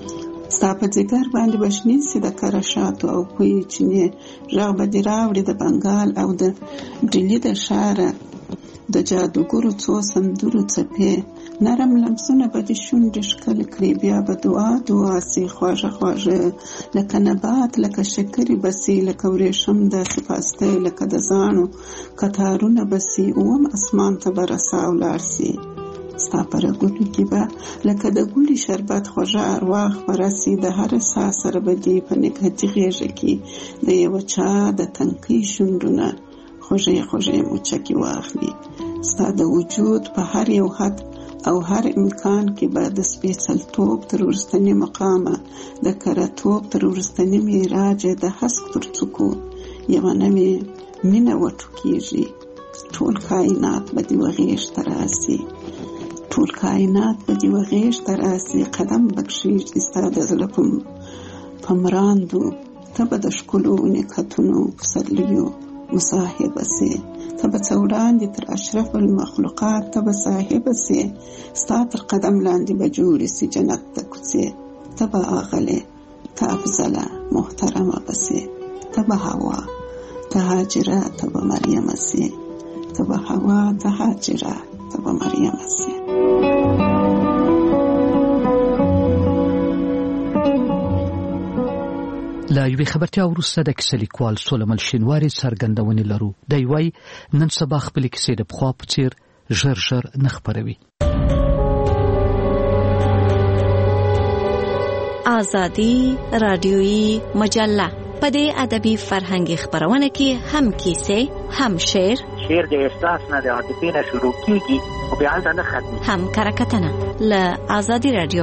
N: ستا په ځګر باندې بشنی سي د کره شاتو او پوی چینه ژغ به دی راوړي د بنګال او د ډیلی د شاره د جادوګرو څو سندرو څپې نرم لمسونه به د شونډې ښکل کړي بیا به دعا دعا سي خواږه خواږه لکه نبات لکه شکرې به سي لکه ورېښم داسې پاستی لکه د زاڼو کتارونه به سي اووم اسمان ته به رسا ولاړ سي ستا په رګونو کې به لکه د ګلي شربت خوږه اروا خپره سي د هر ساه سره به دې په نګهتي غېږه کې د یوه چا د تنکۍ شونډونه خوږې خوږې مچکې واخلي ستا د وجود په هر یو حد او هر امکان کې به د سپېڅلتوب تر وروستني مقامه د کره‌توب تر وروستني معراجه د هسک تر څوکو یوه نوې مینه وټوکېږي ټول کائنات به دې وغېږ ته راسي ټول کائنات به دې وغېږ ته راسي قدم به کښېږدي ستا د زړه په مراندو ته به د ښکلو نکهتونو پسرلیو مصاحبه سي ته به څه وړاندې تر اشرف المخلوقات ته به صاحبه سي ستا تر قدم لاندې به جوړې سي جنت ته کوڅې ته به اغلې ته افضله محترمه به سي ته به هوا ته هاجره ته به مریمه سي ته به هوا ته هاجره ته به مریمه سي
M: لا یوې خبرتیا وروسته د کیسه لیکوال سلیمان شینواري څرګندونې لرو دی وایي نن سبا خپلې کیسې د پخوا په څېر ژر ژر نه خپروي
U: آزادي رادیویي مجله په دې ادبي فرهنګي خبرونه کې هم کیسې هم شعر
V: شعر د احساس نه د عاطفې نه شروع کیږي او بیا هلته نه ختمي
U: هم کرکټنه له آزادي رادیو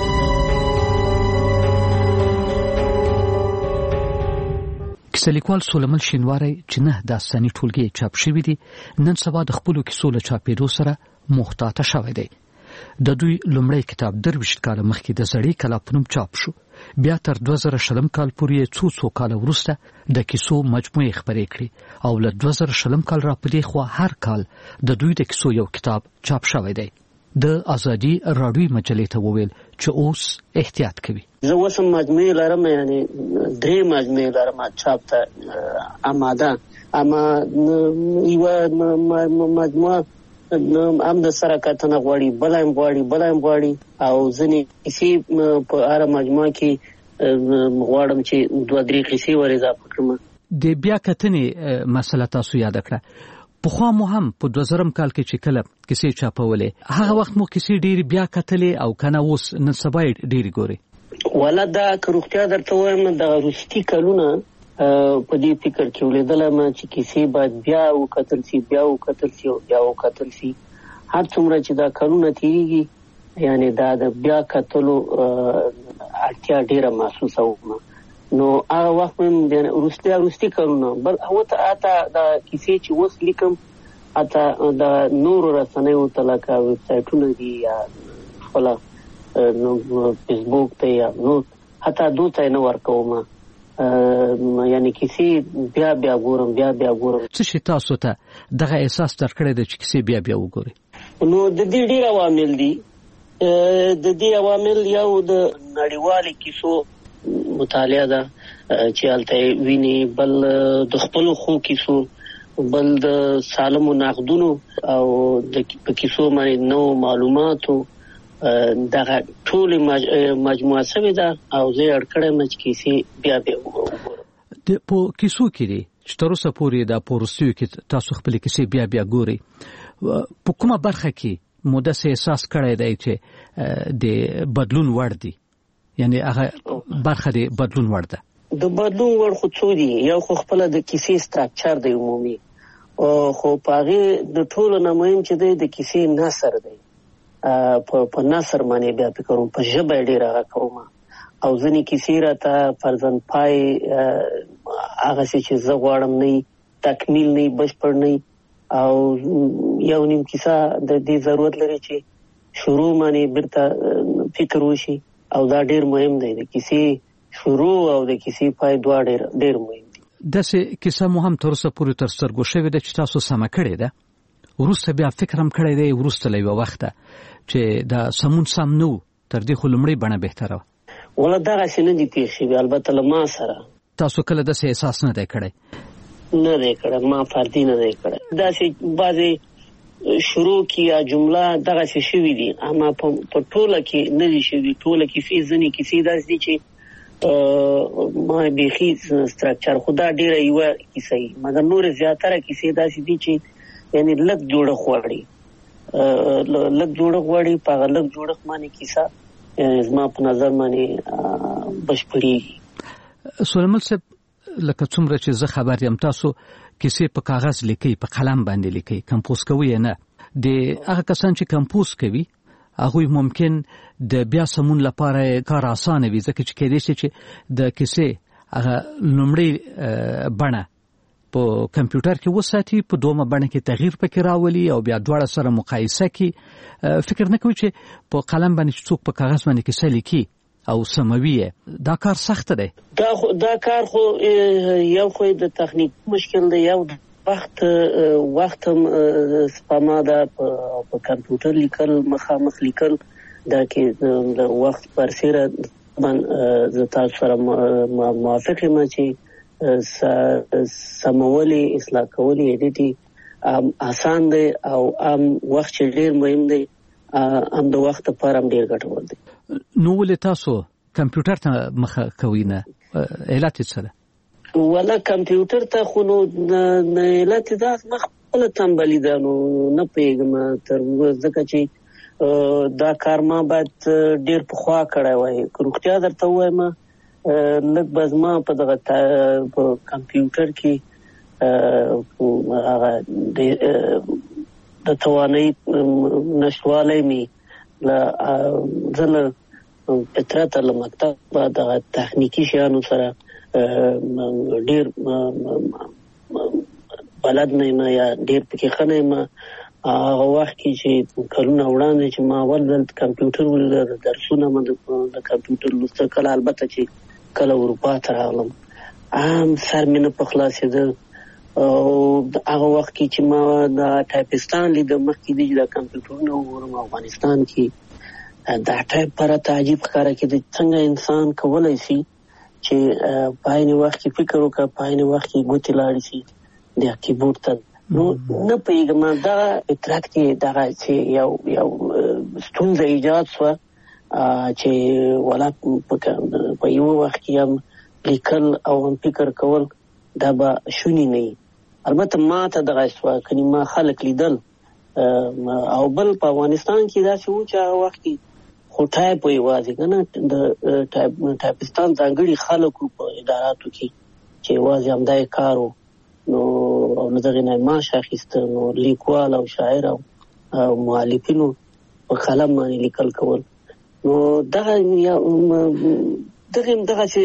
M: کیسه لیکوال سلیمان شینواری چې نه داستاني ټولګي چاپ شوي دي نن سبا د خپلو کیسو له چاپېدو سره محتاطه شوی دی د دوی لومړی کتاب درویشت کاله مخکې د زړې کلا په نوم چاپ شو بیا تر دوه زره شلم کال پورې څو څو کاله وروسته د کیسو مجموعې خپرې کړې او له دوه زره شلم کال را پدې خوا هر کال د دوی د کیسو یو کتاب چاپ شوی دی د آزادي رادیویي مجلې ته وویل چې اوس احتیاط کوي
P: زه اوس هم مجموعې لرم یعنی درې مجموعې لرم چاپ ته آماده اما یوه مجموعه هم د سره کتنه غواړي بله هم غواړي بله هم غواړي او ځینې کیسې په هره مجموعه کې غواړم چې دوه درې کیسې ور اضافه کړم
M: د بیا کتنې مسله تاسو یاد کړه پخوا مو هم په دوه زرم کال کې چې کله کیسې چاپولې هغه وخت مو کیسې ډېرې بیا کتلې او کنه اوس نن سبا ډېرې ګوري
P: ولا دا که روغتیا درته وایم د وروستي کلونه په دې فکر کې ولیدلم چې کیسې باید بیا وکتل شي بیا وکتل شي او بیا وکتل شي هر څومره چې دا کلونه تېرېږي یعنی دا د بیا کتلو اړتیا ډېره محسوسه وم نو هغه وخت مې وروستي وروستي کلونه بل هغه ته دا کیسې چې اوس لیکم اته د نورو رسنیو ته لکه ویب سایټونه دي یا خپل نو فیسبوک ته یا نو حتی دوی نه ورکوم یعنی کیسې بیا بیا ګورم بیا بیا ګورم
M: څه شي تاسو ته دغه احساس درکړی دی چې کیسې بیا بیا وګورئ
P: نو د دې ډېر عوامل دي د دې عوامل یو د نړیوالې کیسو مطالعه ده چې هلته ویني بل د خپلو ښو کیسو بل د سالمو نقدونو او د کیسو باندې نو معلوماتو دغه ټول مجموعه سوي ده او زه اړ کړم چې کیسې بیا بیا وګورم
M: د په کیسو کې دي چې تر اوسه پورې د پورستیو کې تاسو خپل کیسې بیا بیا ګوري په کومه برخه کې موده سه احساس کړی دی چې د بدلون وړ دی یعنی هغه برخه دی بدلون وړ ده
P: د بدلون وړ خو څو دي یو خو خپل د کیسې سټراکچر دی عمومي خو پاره د ټولو نه مهم چې دی د کیسې نثر دی په په نثر باندې بیا فکروم په ژبه ډیر هغه کوم او ځنې کیسې راته فرزن پای هغه چې زه غواړم نه تکمیل نه بشپړ نه او یو نیم کیسه د دې ضرورت لري چې شروع باندې برته فکر وشي او دا ډیر مهم دی د کیسې شروع او د کیسې پای دواړه ډیر ډیر مهم دي
M: داسې کیسه مو هم تر اوسه پورې تر سترګو شوې ده چې تاسو سمه کړې ده وروسته بیا فکر هم کړی دی وروسته له یوه وخته چې دا سمون سم نه و تر دې خو لومړۍ بڼه بهتره وه
P: ولا دغه څه نه دي پیښ شوي. البته له ما سره
M: تاسو کله داسې احساس نه دی کړی؟
P: نه دی کړی، ما فردي نه دی کړی. داسې بعضې شروع کې یا جمله دغسې شوي دي، اما په ټوله کې نه دي شوي. ټوله کیسې ځینې کیسې داسې دي چې ما بیخي سترکچر خو دا ډېره یوه کیسه وي، مګر نورې زیاتره کیسې داسې دي چې یعنې لږ جوړښت غواړي، لږ جوړښت غواړي. په هغه لږ جوړښت باندې کیسه زما په نظر باندې بشپړېږي.
M: سلیمان صاحب، لکه څومره چې زه خبر یم، تاسو کیسې په کاغذ لیکئ، په قلم باندې لیکئ، کمپوز کوئ نه. د هغه کسان چې کمپوز کوي هغوی ممکن د بیا سمون لپاره کار اسانه وي، ځکه چې کېدای شي چې د کیسې هغه لومړی بڼه په کمپیوټر کې وساتي، په دومره بڼه کې تغییر پکې راولي او بیا دواړه سره مقایسه کړي. فکر نه کوي چې په قلم باندې چې څوک په کاغذ باندې کیسه لیکي او سموي، دا کار سخت دی.
P: دا خو دا کار خو یو خو د تخنیک مشکل دی، یو وخت وخت هم سپما ده. په کمپیوټر لیکل، مخامخ لیکل، دا کې د وخت پرسیره زه تاسو سره موافق یم چې سمولې، اصلاح کولې، ایډیټ آسان دی او ام وخت چې ډېر مهم دی، ام د وخت لپاره هم ډېر ګټور دی.
M: نو ولې تاسو کمپیوټر ته مخه کوئ نه؟ علت یې څه ده؟
P: ولا کمپیوټر ته خو نو علت دا ما خپله تنبلي ده، نو نه پوهېږم تر ځکه چې دا کار ما باید ډېر پخوا کړی وای. که روغتیا درته ووایم، لږ به زما په دغه په کمپیوټر کې هغه د توانایي نشتوالی مې زه له فطرته له مکتبه دغه تخنیکي شیانو سره ډیر بلد نه یم یا ډیر پکې ښه نه یم. هغه وخت کې چې کلونه وړاندې چې ما اول ځل کمپیوټر ولید، درسونه مې د کمپیوټر لوسته کله، البته چې کله اروپا ته راغلم عام سر مې نه په خلاصېده. او هغه وخت کې چې ما د ټایپستان لیده، مخکې دی چې د کمپیوټرونه وګورم افغانستان کې، دا ټایپ پراته عجیب ښکاره کېده. څنګه انسان کولی شي چې په عین وخت کې فکر وکړه، په عین وخت کې ګوتې لاړې شي د کیبورډ ته. نو نه پوهېږم دغه اطلاعات کې دغه چې یو یو ستونزه ایجاد شوه چې ولا په یوه وخت کې هم لیکل او هم فکر کول دا به شوني نه وي. البته ما ته دغه شوه، کني ما خلک لیدل. او بل په افغانستان کې داسې و چې هغه وخت کې خو ټایپ یوازې که نه د ټایپستان ځانګړي خلکو په اداراتو کې چې یوازې همدا یې کار و، نو او له دغې نه یې معاش اخیسته. نو لیکوال او شاعر او مؤلفینو په قلم باندې لیکل کول. نو دغه دغه دغسې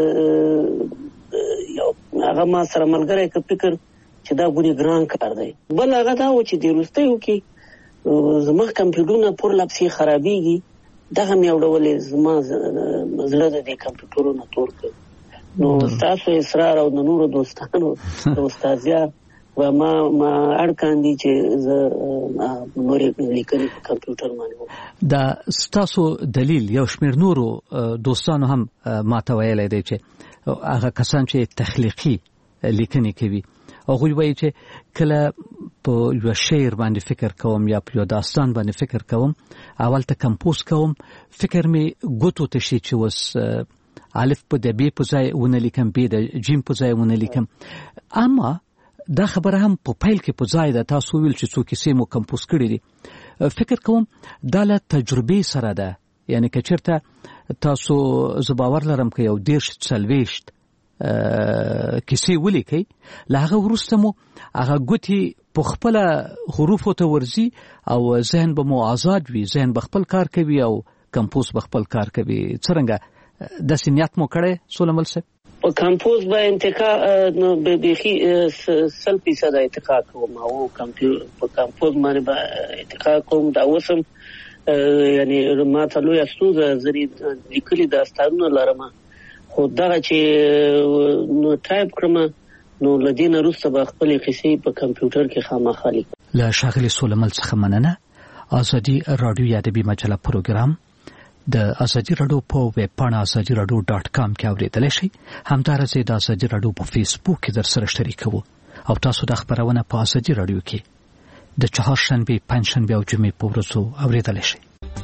P: یو هغه ما سره ملګری که فکر چې دا ګورې ګران کار دی. بل هغه دا و چې د وروستیو کې زما کمپیوټرونه پر لپسې خرابېږي، دغه مې یو ډول زما زړه د دې کمپیوټرونه تور کړ. نو ستاسو اصرار او د نورو دوستانو د استادیا و ما ما اړ کاندي چې زه نورې لیکنې په کمپیوټر باندې وکړم.
M: دا ستاسو دلیل یو شمېر نورو دوستانو هم ماته ویلی دی چې هغه کسان چې تخلیقي لیکنې کوي، هغوی وایي چې کله په یو شعر باندې فکر کوم یا په یو داستان باندې فکر کوم، اول ته کمپوز کوم، فکر مې ګوتو ته شي چې اوس الف په د بې په ځای ونه لیکم، بې د جیم په ځای ونه لیکم. اما دا خبره هم په پیل کې په ځای ده. تاسو ویل چې څو کیسې مو کمپوز کړي دي. فکر کوم دا له تجربې سره ده، یعنی که چېرته تاسو زه باور لرم که یو دېرش څلوېښت کیسې ولیکئ، له هغه وروسته مو هغه ګوتې په خپله حروفو ته ورځي او ذهن به مو آزاد وي، ذهن به خپل کار کوي او کمپوز به خپل کار کوي. څرنګه داسې نیت مو کړی سلیمان صاحب؟
P: په کمپوز به انتقا نو بیخي سل فیصد اتقا کوم او په کمپوز باندې به اتقا کوم. دا اوس هم یعنې ما ته لویه ستونزه ځینې لیکلي داستانونه لرم، خو دغه چې نو ټایپ کړم نو له دې نه وروسته به خپلې قصې په کمپیوټر کې خامخا لیکم.
M: له ښاغلي سلیمان څخه مننه. ازادي راډیو ادبي مجله پروګرام د ازادي رادیو په ویب پاڼه ازادي رادیو ډاټ کام کې اوریدلی شئ. همدارسې د ازادي رادیو په فیسبوک کې در سره شریکوو او تاسو د خبرونه په ازادي رادیو کې د چهارشنبه، پنځشنبه او جمعې په ورځو اوریدلی شئ.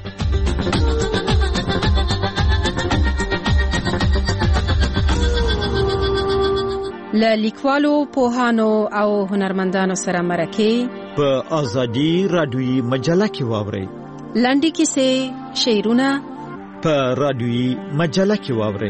C: له لیکوالو، پوهانو او هنرمندانو سره مرکې
F: په ازادي رادیوي مجله کې واورئ.
C: لنډې کیسې، شعرونه
F: په رادیوي مجله کې واورئ.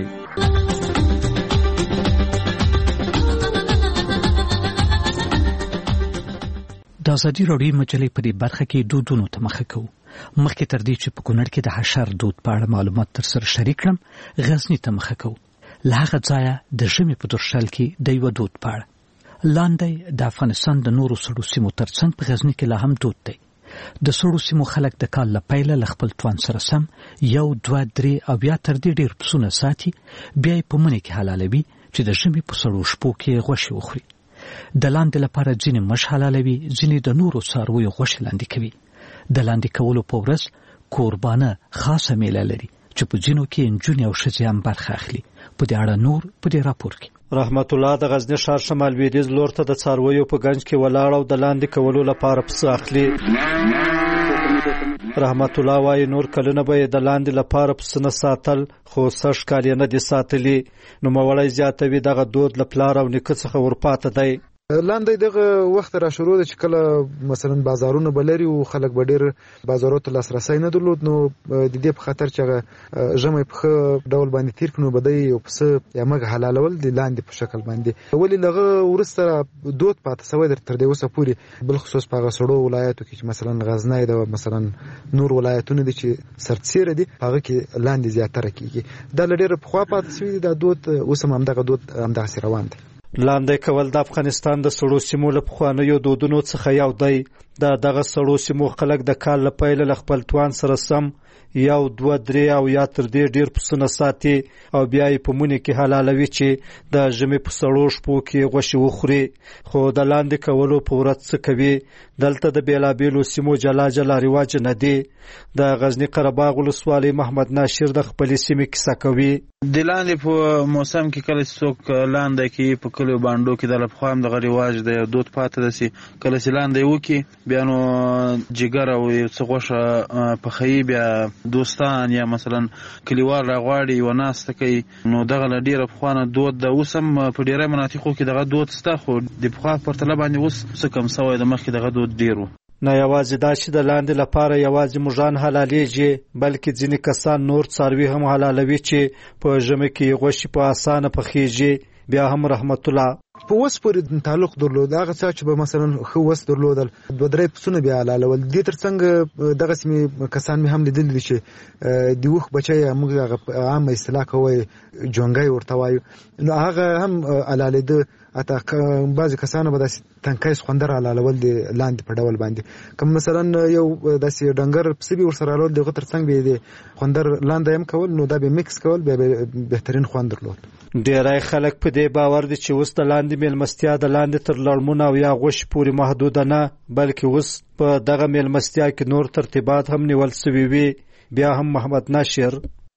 M: د ازادي رادیوي مجلې په دې برخه کې دودونو ته مخه کوو. مخکې تر دې چې په کونړ کې د حشر دود په اړه معلومات تر سره شریک کړم، غزني ته مخه کوو. له هغه ځایه د ژمي په درشل کې د یوه دود په اړه. لاندې د افغانستان د نورو سړو سیمو ترڅنګ په غزني کې لا هم دود دی. د سړو سیمو خلک د کال له پیله له خپل توان سره سم یو دوه درې او یا تر دې ډېر پسونه ساتي، بیا یې په مني کې حلالوي چې د ژمي په سړو شپو کې غوښې وخوري. د لاندې لپاره ځینې مش حلالوي، ځینې د نورو څارویو غوښې لاندې کوي. د لاندې کولو په ورځ قربانه خاصه میله لري چې په ځینو کې نجونې او ښځې هم برخه اخلي. په دې اړه نور په دې راپور کې.
W: رحمت الله د غزنی ښار شمال لویدیځ لور ته د څارویو په گنج کې ولاړ او د لاندې کولو لپاره پسه اخلي. رحمت الله وايي نور کلونه به د لاندې لپاره پسه نه ساتل، خو سږ کال یې نه دي ساتلي. نوموړی زیاتوي دغه دود له پلار او نیکه څخه ورپاته دی.
X: لاندې دغه وخت را شروع ده چې کله مثلا بازارونه بلري او خلک به ډېر بازارو ته لاسرسی نه درلود، نو د دې په خاطر چې ژمي په ډول باندې تیر کړو بدای او پسه یا مګ حلالول د لاندې په شکل باندې. ولې لغه ورسته دود پاتې سوی در تر دې وسه پوری، بل خصوص په غسړو ولایتو کې چې مثلا غزنی ده، مثلا نور ولایتونه دي چې سرتسیر دي، هغه کې لاندې زیاتره کیږي. دا لډېر په خوا پاتې سوی دا دود اوس هم دغه دود هم داسې روان دی.
W: لاندې کول د افغانستان د سړو سیمو له پخوانیو دودونو څخه یو دی. دا دغه سړو سیمو خلک د کال له پیله له خپل توان سره سم یو دوه درې او یا تر دې ډېر پسونه ساتي او بیا یې په مني کې حلالوي چې د ژمي په سړو شپو کې غوښې وخوري. خو د لاندې کولو په ورځ څه کوي؟ دلته د بېلابېلو سیمو جلا جلا رواج نه دی. د غزني قرهباغ ولسوالۍ محمد ناشر د خپلې سیمې کیسه کوي.
Y: د لاندې په موسم کې کله څوک لاندې کې په کلیو باندو کې د لپخوا هم دغه رواج دی، دود پاتې دسي. کله چې لاندې وکي بیا نو جګر او څه غوښه پخوي، بیا دوستان یا مثلا کلیوال راغواړي یوه ناسته کوي، نو دغه له ډېره پخوانه دود ده. اوس هم په ډېری مناطقو کې دغه دود شته، خو د پخوا پرتله باندې اوس څه کم سوی د مخکې دغه دود ډېر و.
W: نه یوازې دا چې د لاندې لپاره یوازې موږان حلالېږي، بلکې ځینې کسان نور څاروي هم حلالوي چې په ژمي کې غوښې په اسانه پخېږي. بیا هم رحمت الله
X: په وس پورې تعلق درلود. هغه څه چې به مثلا خو وس درلودل دوه درې پسونه بیا حلالول. دې ترڅنګ دغه سیمې کسان مې هم لیدل دي چې د وخ بچي موږ عام اصطلاح کوي جونګای ورته وایو، نو هغه هم حلالیده. اته بعضی کسانو به داسې تنکایس خوندر حلالول دي لاندې په ډول باندې. کوم مثلا یو داسې ډنګر پسبي ورسره حلال دغه ترڅنګ به دي خوندر لاندې هم کول، نو دا به میکس کول به بهترین خوند درلود.
W: ډېری خلک په دې باور دي چې اوس د لاندې میلمستیا د لاندې تر لړمون او یا غوښې پورې محدوده نه، بلکې اوس په دغه میلمستیا کې نور ترتیبات هم نیول سوي وي. بیا هم محمد ناشر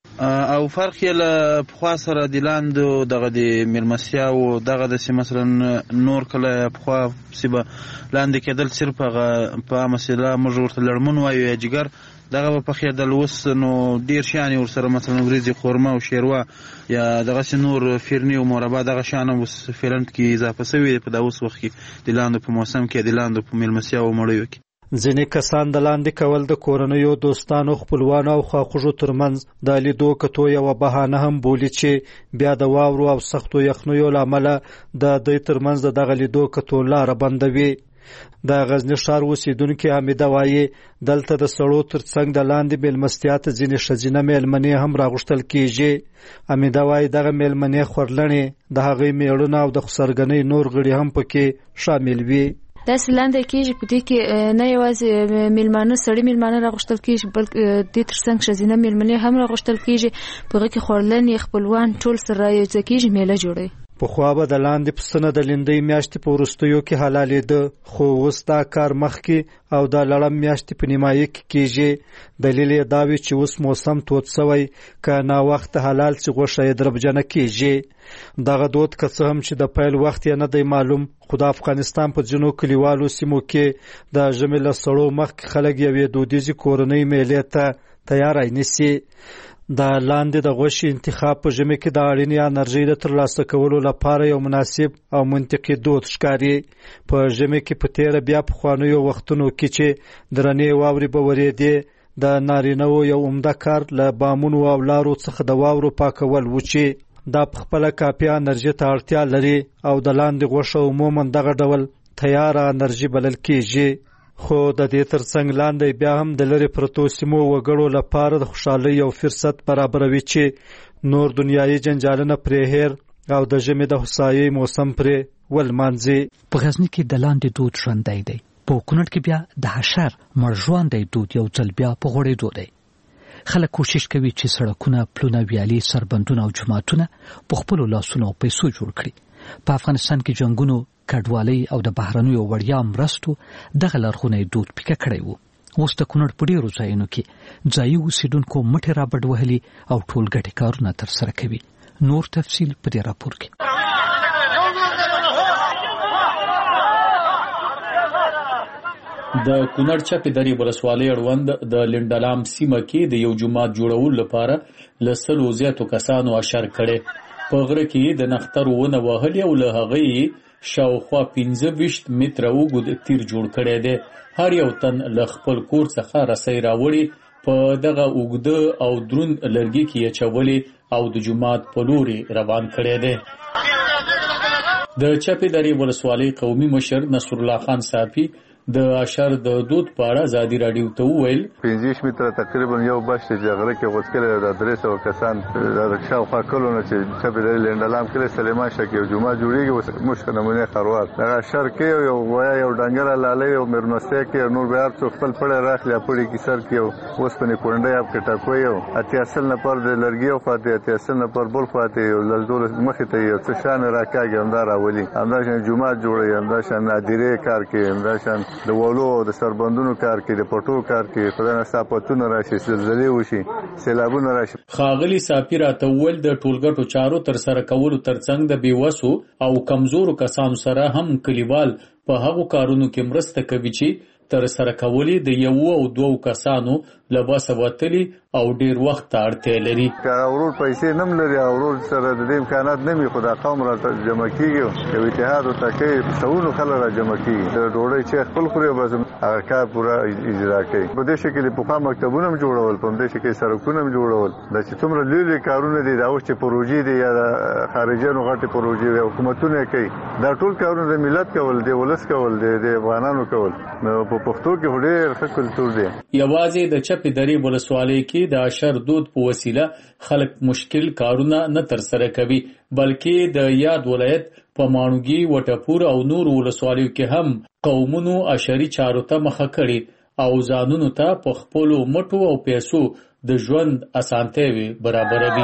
Y: او فرق یې له پخوا سره د لاندو دغه د میلمستیاو دغه داسې مثلا نور کله پخوا پسې به لاندې کېدل صرف هغه په عامه اصطلاح موږ ورته لړمون وایو یا جګر، دغه به پخېدل. اوس نو ډېر شیان یې ورسره مثلا وریځې، خورمه او شیروا یا دغسې نور فرني او مربا دغه شیان هم اوس فیلنټ کې اضافه سوي دي په دا اوس وخت کې د لاندو په موسم کې د لاندو په میلمستیاو مړیو کې.
W: ځینې کسان د لاندې کول د کورنیو، دوستانو، خپلوانو او خواخوږو ترمنځ د لیدو کتو یوه بهانه هم بولي چې بیا د واورو او سختو یخنیو له امله د دوی ترمنځ د دغه لیدو کتو لاره بندوي. د غزني ښار اوسیدونکي حمیده وایي دلته د سړو ترڅنګ د لاندې میلمستیا ته ځینې ښځینه میلمنې هم راغوښتل کیږي. حمیده وایي دغه میلمنې خورلڼې د هغې میړونه او د خسرګنۍ نور غړي هم پکې شامل وي.
Q: داسې لاندې کېږي په دې کې نه یوازې میلمانه سړي میلمانه راغوښتل کېږي، بلکې دې ترڅنګ ښځینه میلمنې هم راغوښتل کېږي. په هغه کې خوړلنې خپلوان ټول سره یو ځای کېږي، میله جوړوي.
W: په خو به د لاندې پسنه د لندې میاشتې په ورستیو کې حلالېده، خو اوس دا کار مخکې او د لړم میاشتې په نیمایي کې کېږي. دلیل یې دا وي چې اوس موسم تود سوی، که ناوخته حلال چې غوښه یې دربجنه کېږي. دغه دود که څه هم چې د پیل وخت یې نه دی معلوم، خو د افغانستان په ځینو کلیوالو سیمو کې د ژمي له سړو مخکې خلک یوې دودیزې کورنۍ میلې ته تیاری نیسي. د لاندې د غوښې انتخاب په ژمي کې د اړینې انرژۍ د ترلاسه کولو لپاره یو مناسب او منطقي دود ښکاري. په ژمي کې په تیره بیا پخوانیو وختونو کې چې درنې واورې به ورېدې، د نارینه‌و یو عمده کار له بامونو او لارو څخه د واورو پاکول و چې دا په خپله کافي انرژي ته اړتیا لري او د لاندې غوښه عموما دغه ډول تیاره انرژي بلل کېږي. خو د دې ترڅنګ لاندې بیا هم د لرې پرتو سیمو وګړو لپاره د خوشحالۍ یو فرصت برابروي چې نور دنیایي جنجالونه پرې هیر او د ژمي د هوسایۍ موسم پرې ولمانځي.
M: په غزني کې د لاندې دود ژوندی دی. په کونړ کې بیا د حشر مړژواندی دود یو ځل بیا په غوړېدو دی. خلک کوشش کوي چې سړکونه، پلونه، ویالې، سربندونه او جوماتونه په خپلو لاسونو او پیسو جوړ کړي. په افغانستان کې جنګونو، کډوالۍ او د بهرنیو وړیا مرستو دغه لرغونی دود پیکه کړی و. اوس د کونړ په ډېرو ځایونو کې ځایي اوسېدونکو مټې رابډ وهلي او ټول ګډې کارونه ترسره کوي. نور تفصیل په دې راپور کې.
B: د کونړ چپې درې ولسوالۍ اړوند د لنډلام سیمه کې د یو جومات جوړولو لپاره له سلو زیاتو کسانو اشر کړي. په غره کې د نختر ونه وهلې او له هغې شاوخوا پنځه ویشت متره اوږد تیر جوړ کړی دی. هر یو تن له خپل کور څخه رسۍ راوړي، په دغه اوږده او دروند لرګي کې یې اچولې او د جومات په لوري روان کړی دی. د چپې درې ولسوالۍ قومي مشر نصر الله خان صافي د اشر د دود په اړه ازادي راډیو ته وویل
G: پنځه متره تقریبا یو بش چې غره کې غوښکل د درې سوه کسان د شاوخوا کلونه چې چپې درې لنډلام کې سلیمان شاه کې یو جومات جوړیږي. اوس موږ نمونه خروار د اشر کې یو ویا یو ډنګر لاله یو مرمسته کې نور بیا څو خپل پړه راخلي پړي کې سر کې اوس په کونډه اپ کې ټاکوي او اتیاسل نه پر د لرګي او خاطر اتیاسل نه پر بل خاطر یو لزدول مخې ته یو څه شان راکاږي همدار اولی همدار جومات جوړي همدار شان نادره کار کې همدار شان د ولو د سربندونو کار کې د پټو کار کې خدای نستاپتون راشي زلزلې وشي سیلابونه راشي.
B: خاغلی صافي راته وویل د ټولګټو چارو تر سره کولو ترڅنګ د بیوسو او کمزورو کسانو سره هم کلیوال په هغو کارونو کې مرسته کوي چې تر سره کولې د یو او دوه کسانو لباسه وتلی او ډیر وخت ته اړتیا لري.
G: که اورور پیسې نم لري اورور سره د دې امکانات نه وي، خو دا قوم را جمع کېږي یو اتحاد او تکې سونو خلک را جمع کېږي د ډوډۍ چې خپل خوري بس هغه کار پوره اجرا کوي. په دې شکل په خام مکتبونه هم جوړول، په دې شکل سړکونه هم جوړول. دا چې څومره لوی کارونه دي دا اوس چې پروژې دي یا خارجانو غټي پروژې دي حکومتونه کوي، دا ټول کارونه د ملت کول دي، ولس کول دي، د افغانانو کول. نو په پښتو کې ډېر ښه کلتور دی.
B: یوازې د چپې درې ولسوالۍ کې د اشر دود په وسیله خلک مشکل کارونه نه تر سره کوي، بلکې د یاد ولایت په ماڼوګي، وټپور او نور ولسوالیو کې هم قومونو اشري چارو ته مخه کړي او ځانونو ته په خپلو مټو او پیسو د ژوند اسانتیاوې برابروي.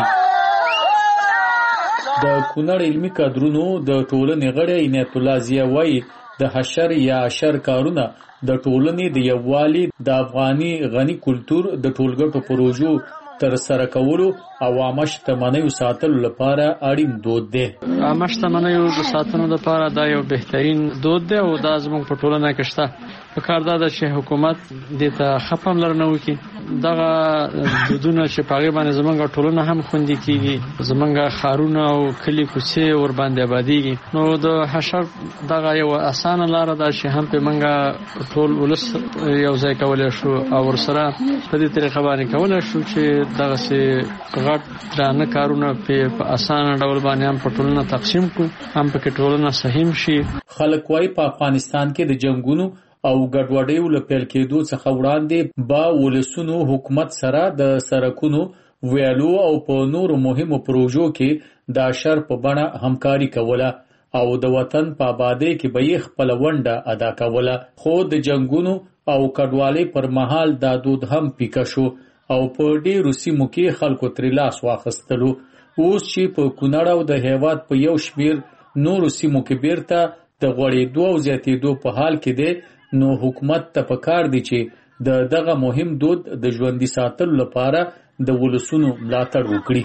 B: د کونړ علمي کادرونو د ټولنې غړی عنایت الله ضیا وایي د حشر یا اشر کارونه د ټولنې د یووالي، د افغاني غني کلتور د ټولګټو پروژو تر سره کولو او عامه شتمنیو ساتلو لپاره اړین دود دی.
H: عامه شتمنیو د ساتنې لپاره دا یو بهترین دود دی او دا زموږ په ټولنه کې شته. په کار دا ده چې حکومت دې ته ښه پاملرنه وکړي. دغه دودونه چې په هغې باندې زموږ ټولنه هم خوندي کېږي، زموږ ښارونه او کلي کوڅې ورباندې ابادېږي. نو د حشر دغه یو اسانه لاره ده چې هم پرې موږ ټول ولس یو ځای کولی شو او ورسره په دې طریقه باندې کولی شو چې دغسې غټ درانه کارونه په اسانه ډول باندې هم په ټولنه تقسیم کړو، هم پکې ټولنه سهیم شي.
B: خلک وایي په افغانستان کې د جنګونو او ګډوډیو له پیل کېدو څخه وړاندې با ولسونو حکومت سره د سرکونو، ویالو او په نورو مهمو پروژو کې د اشر په بڼه همکاري کوله او د وطن په آبادۍ کې به یې خپله ونډه ادا کوله. خو د جنګونو او کډوالۍ پر مهال دا دود هم پیکه شو او په ډېرو سیمو کې خلکو ترې لاس واخیستلو. اوس چې په کونړ او د هیواد په یو شمیر نورو سیمو کې بیرته د غوړېدو او زیاتېدو په حال کې دی، نو حکومت ته پکار دی چې د دغه مهم دود د ژوندي ساتلو لپاره د ولسونو ملاتړ وکړي.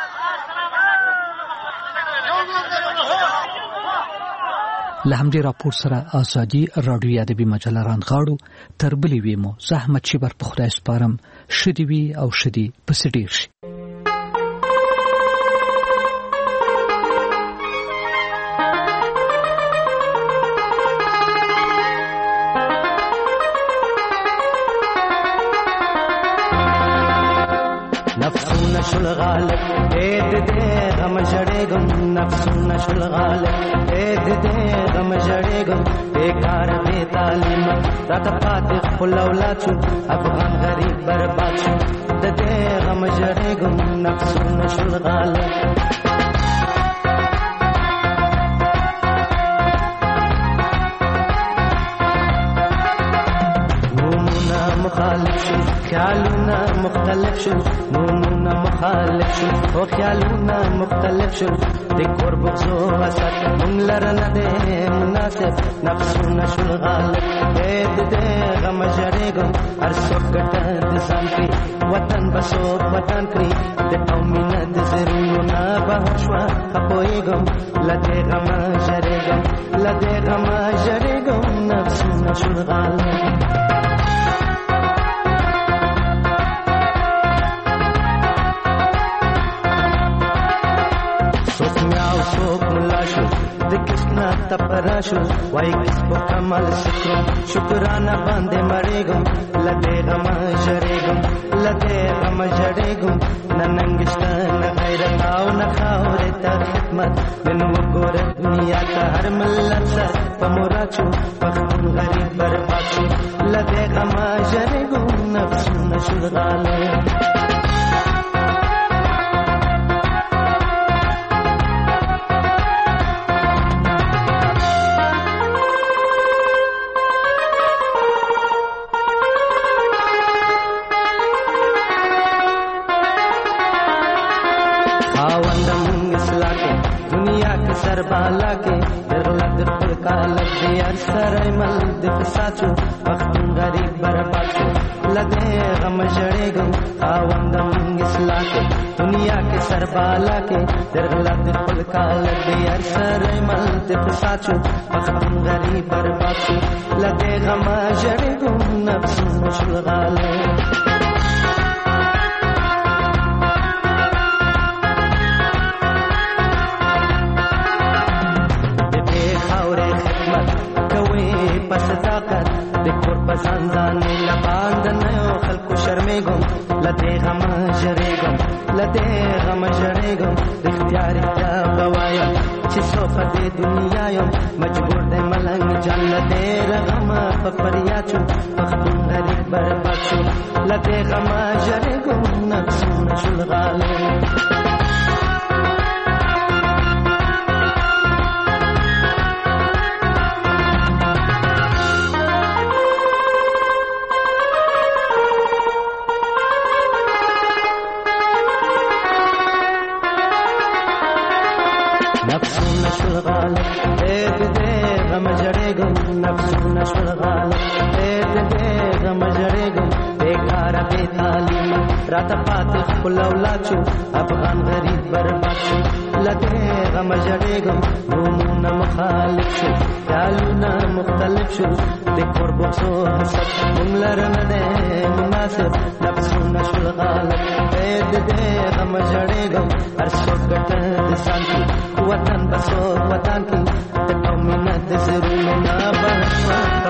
M: له همدې راپور سره ازادي راډیو ادبي مجله رانغاړو. تر بلې وې مو زه احمد شیبر په خدای سپارم. شدي وي او شدي پسې ډېر شي.
D: نفسونه شل غالب اې دې غم جړېګم، نفسونه شل غالب اې دې غم جړېګم، بیکار بې تعلیم راته پاتې خپل اولاد شو، افغان غریب برباد شو، د دې غم جړېګم، نفسونه شل غالب. مخالف شو خیالونه مختلف شو، نونونه مخالف شو او خیالونه مختلف شو، د کور بغزو حسد مونږ لره نه دی مناسب، نفسونه شول غالب اې دې غم جړېګم، هر څوک ګټه د ځان کړي، وطن به څوک وطن کړي، د قومینه د زړونو نه بهر شوه ښه پوهېږم، له دې غمه جړېګم، له دې غمه جړېګم، نفسونه شول غالب. څوک ملا شو د کسنا تپرا شو، وای کس په کمال شکر شکرانه باندې مړېګم، لدې غم جړېګم، لدې غم جړېګم، ننګشته نه غیرت او نه خاورې ته خدمت، نن وګوره دنیا ته هر ملت سر په مراد شو، پښتون غریب برباد شو، لدې غم جړېګم، نفسونه شول غالب. بالا کې درغلا د خپل کالک دی هر سره مل د فساچو، پښتون غریب برباد شو، لدې غم جړېګم، خاوندم اصلاح کې دنیا کې سر بالا کې درغلا د خپل کالک دی هر سره مل د فساچو، پښتون غریب برباد شو، لدې غم جړېګم، نفسونه شول غالب. صداقت د کور په ځانځانې لباند نه خلکو شرمېږم، لدې غم جړېږم، لدې غم جړېږم، رښتیا رښتیا به وایم چې څو په دې دنیا یم، مجبور دی ملنګ جان لدې غم په فریاد شو، پښتون غریب برباد شو، لدې غم جړېږم، نفسونه شول غالب. نفسونه شول غالب اې دې غم جړېګم، نفسونه شول غالب اې دې غم جړېګم، بیکاره بې تعلیم راته پاتې خپل اولاد شو، افغان غریب برباد شو، لدې غم جړېګم، نومونه مخالف شو، خیالونه مختلف شو، د کور بغزو حسد مونږ لره نه دی مناسب، نفسونه شول غالب اې دې غم جړېګم، هر څوک ګټه د ځان کړي، وطن بسو وطن کی د قومینه د زړونو نه بهر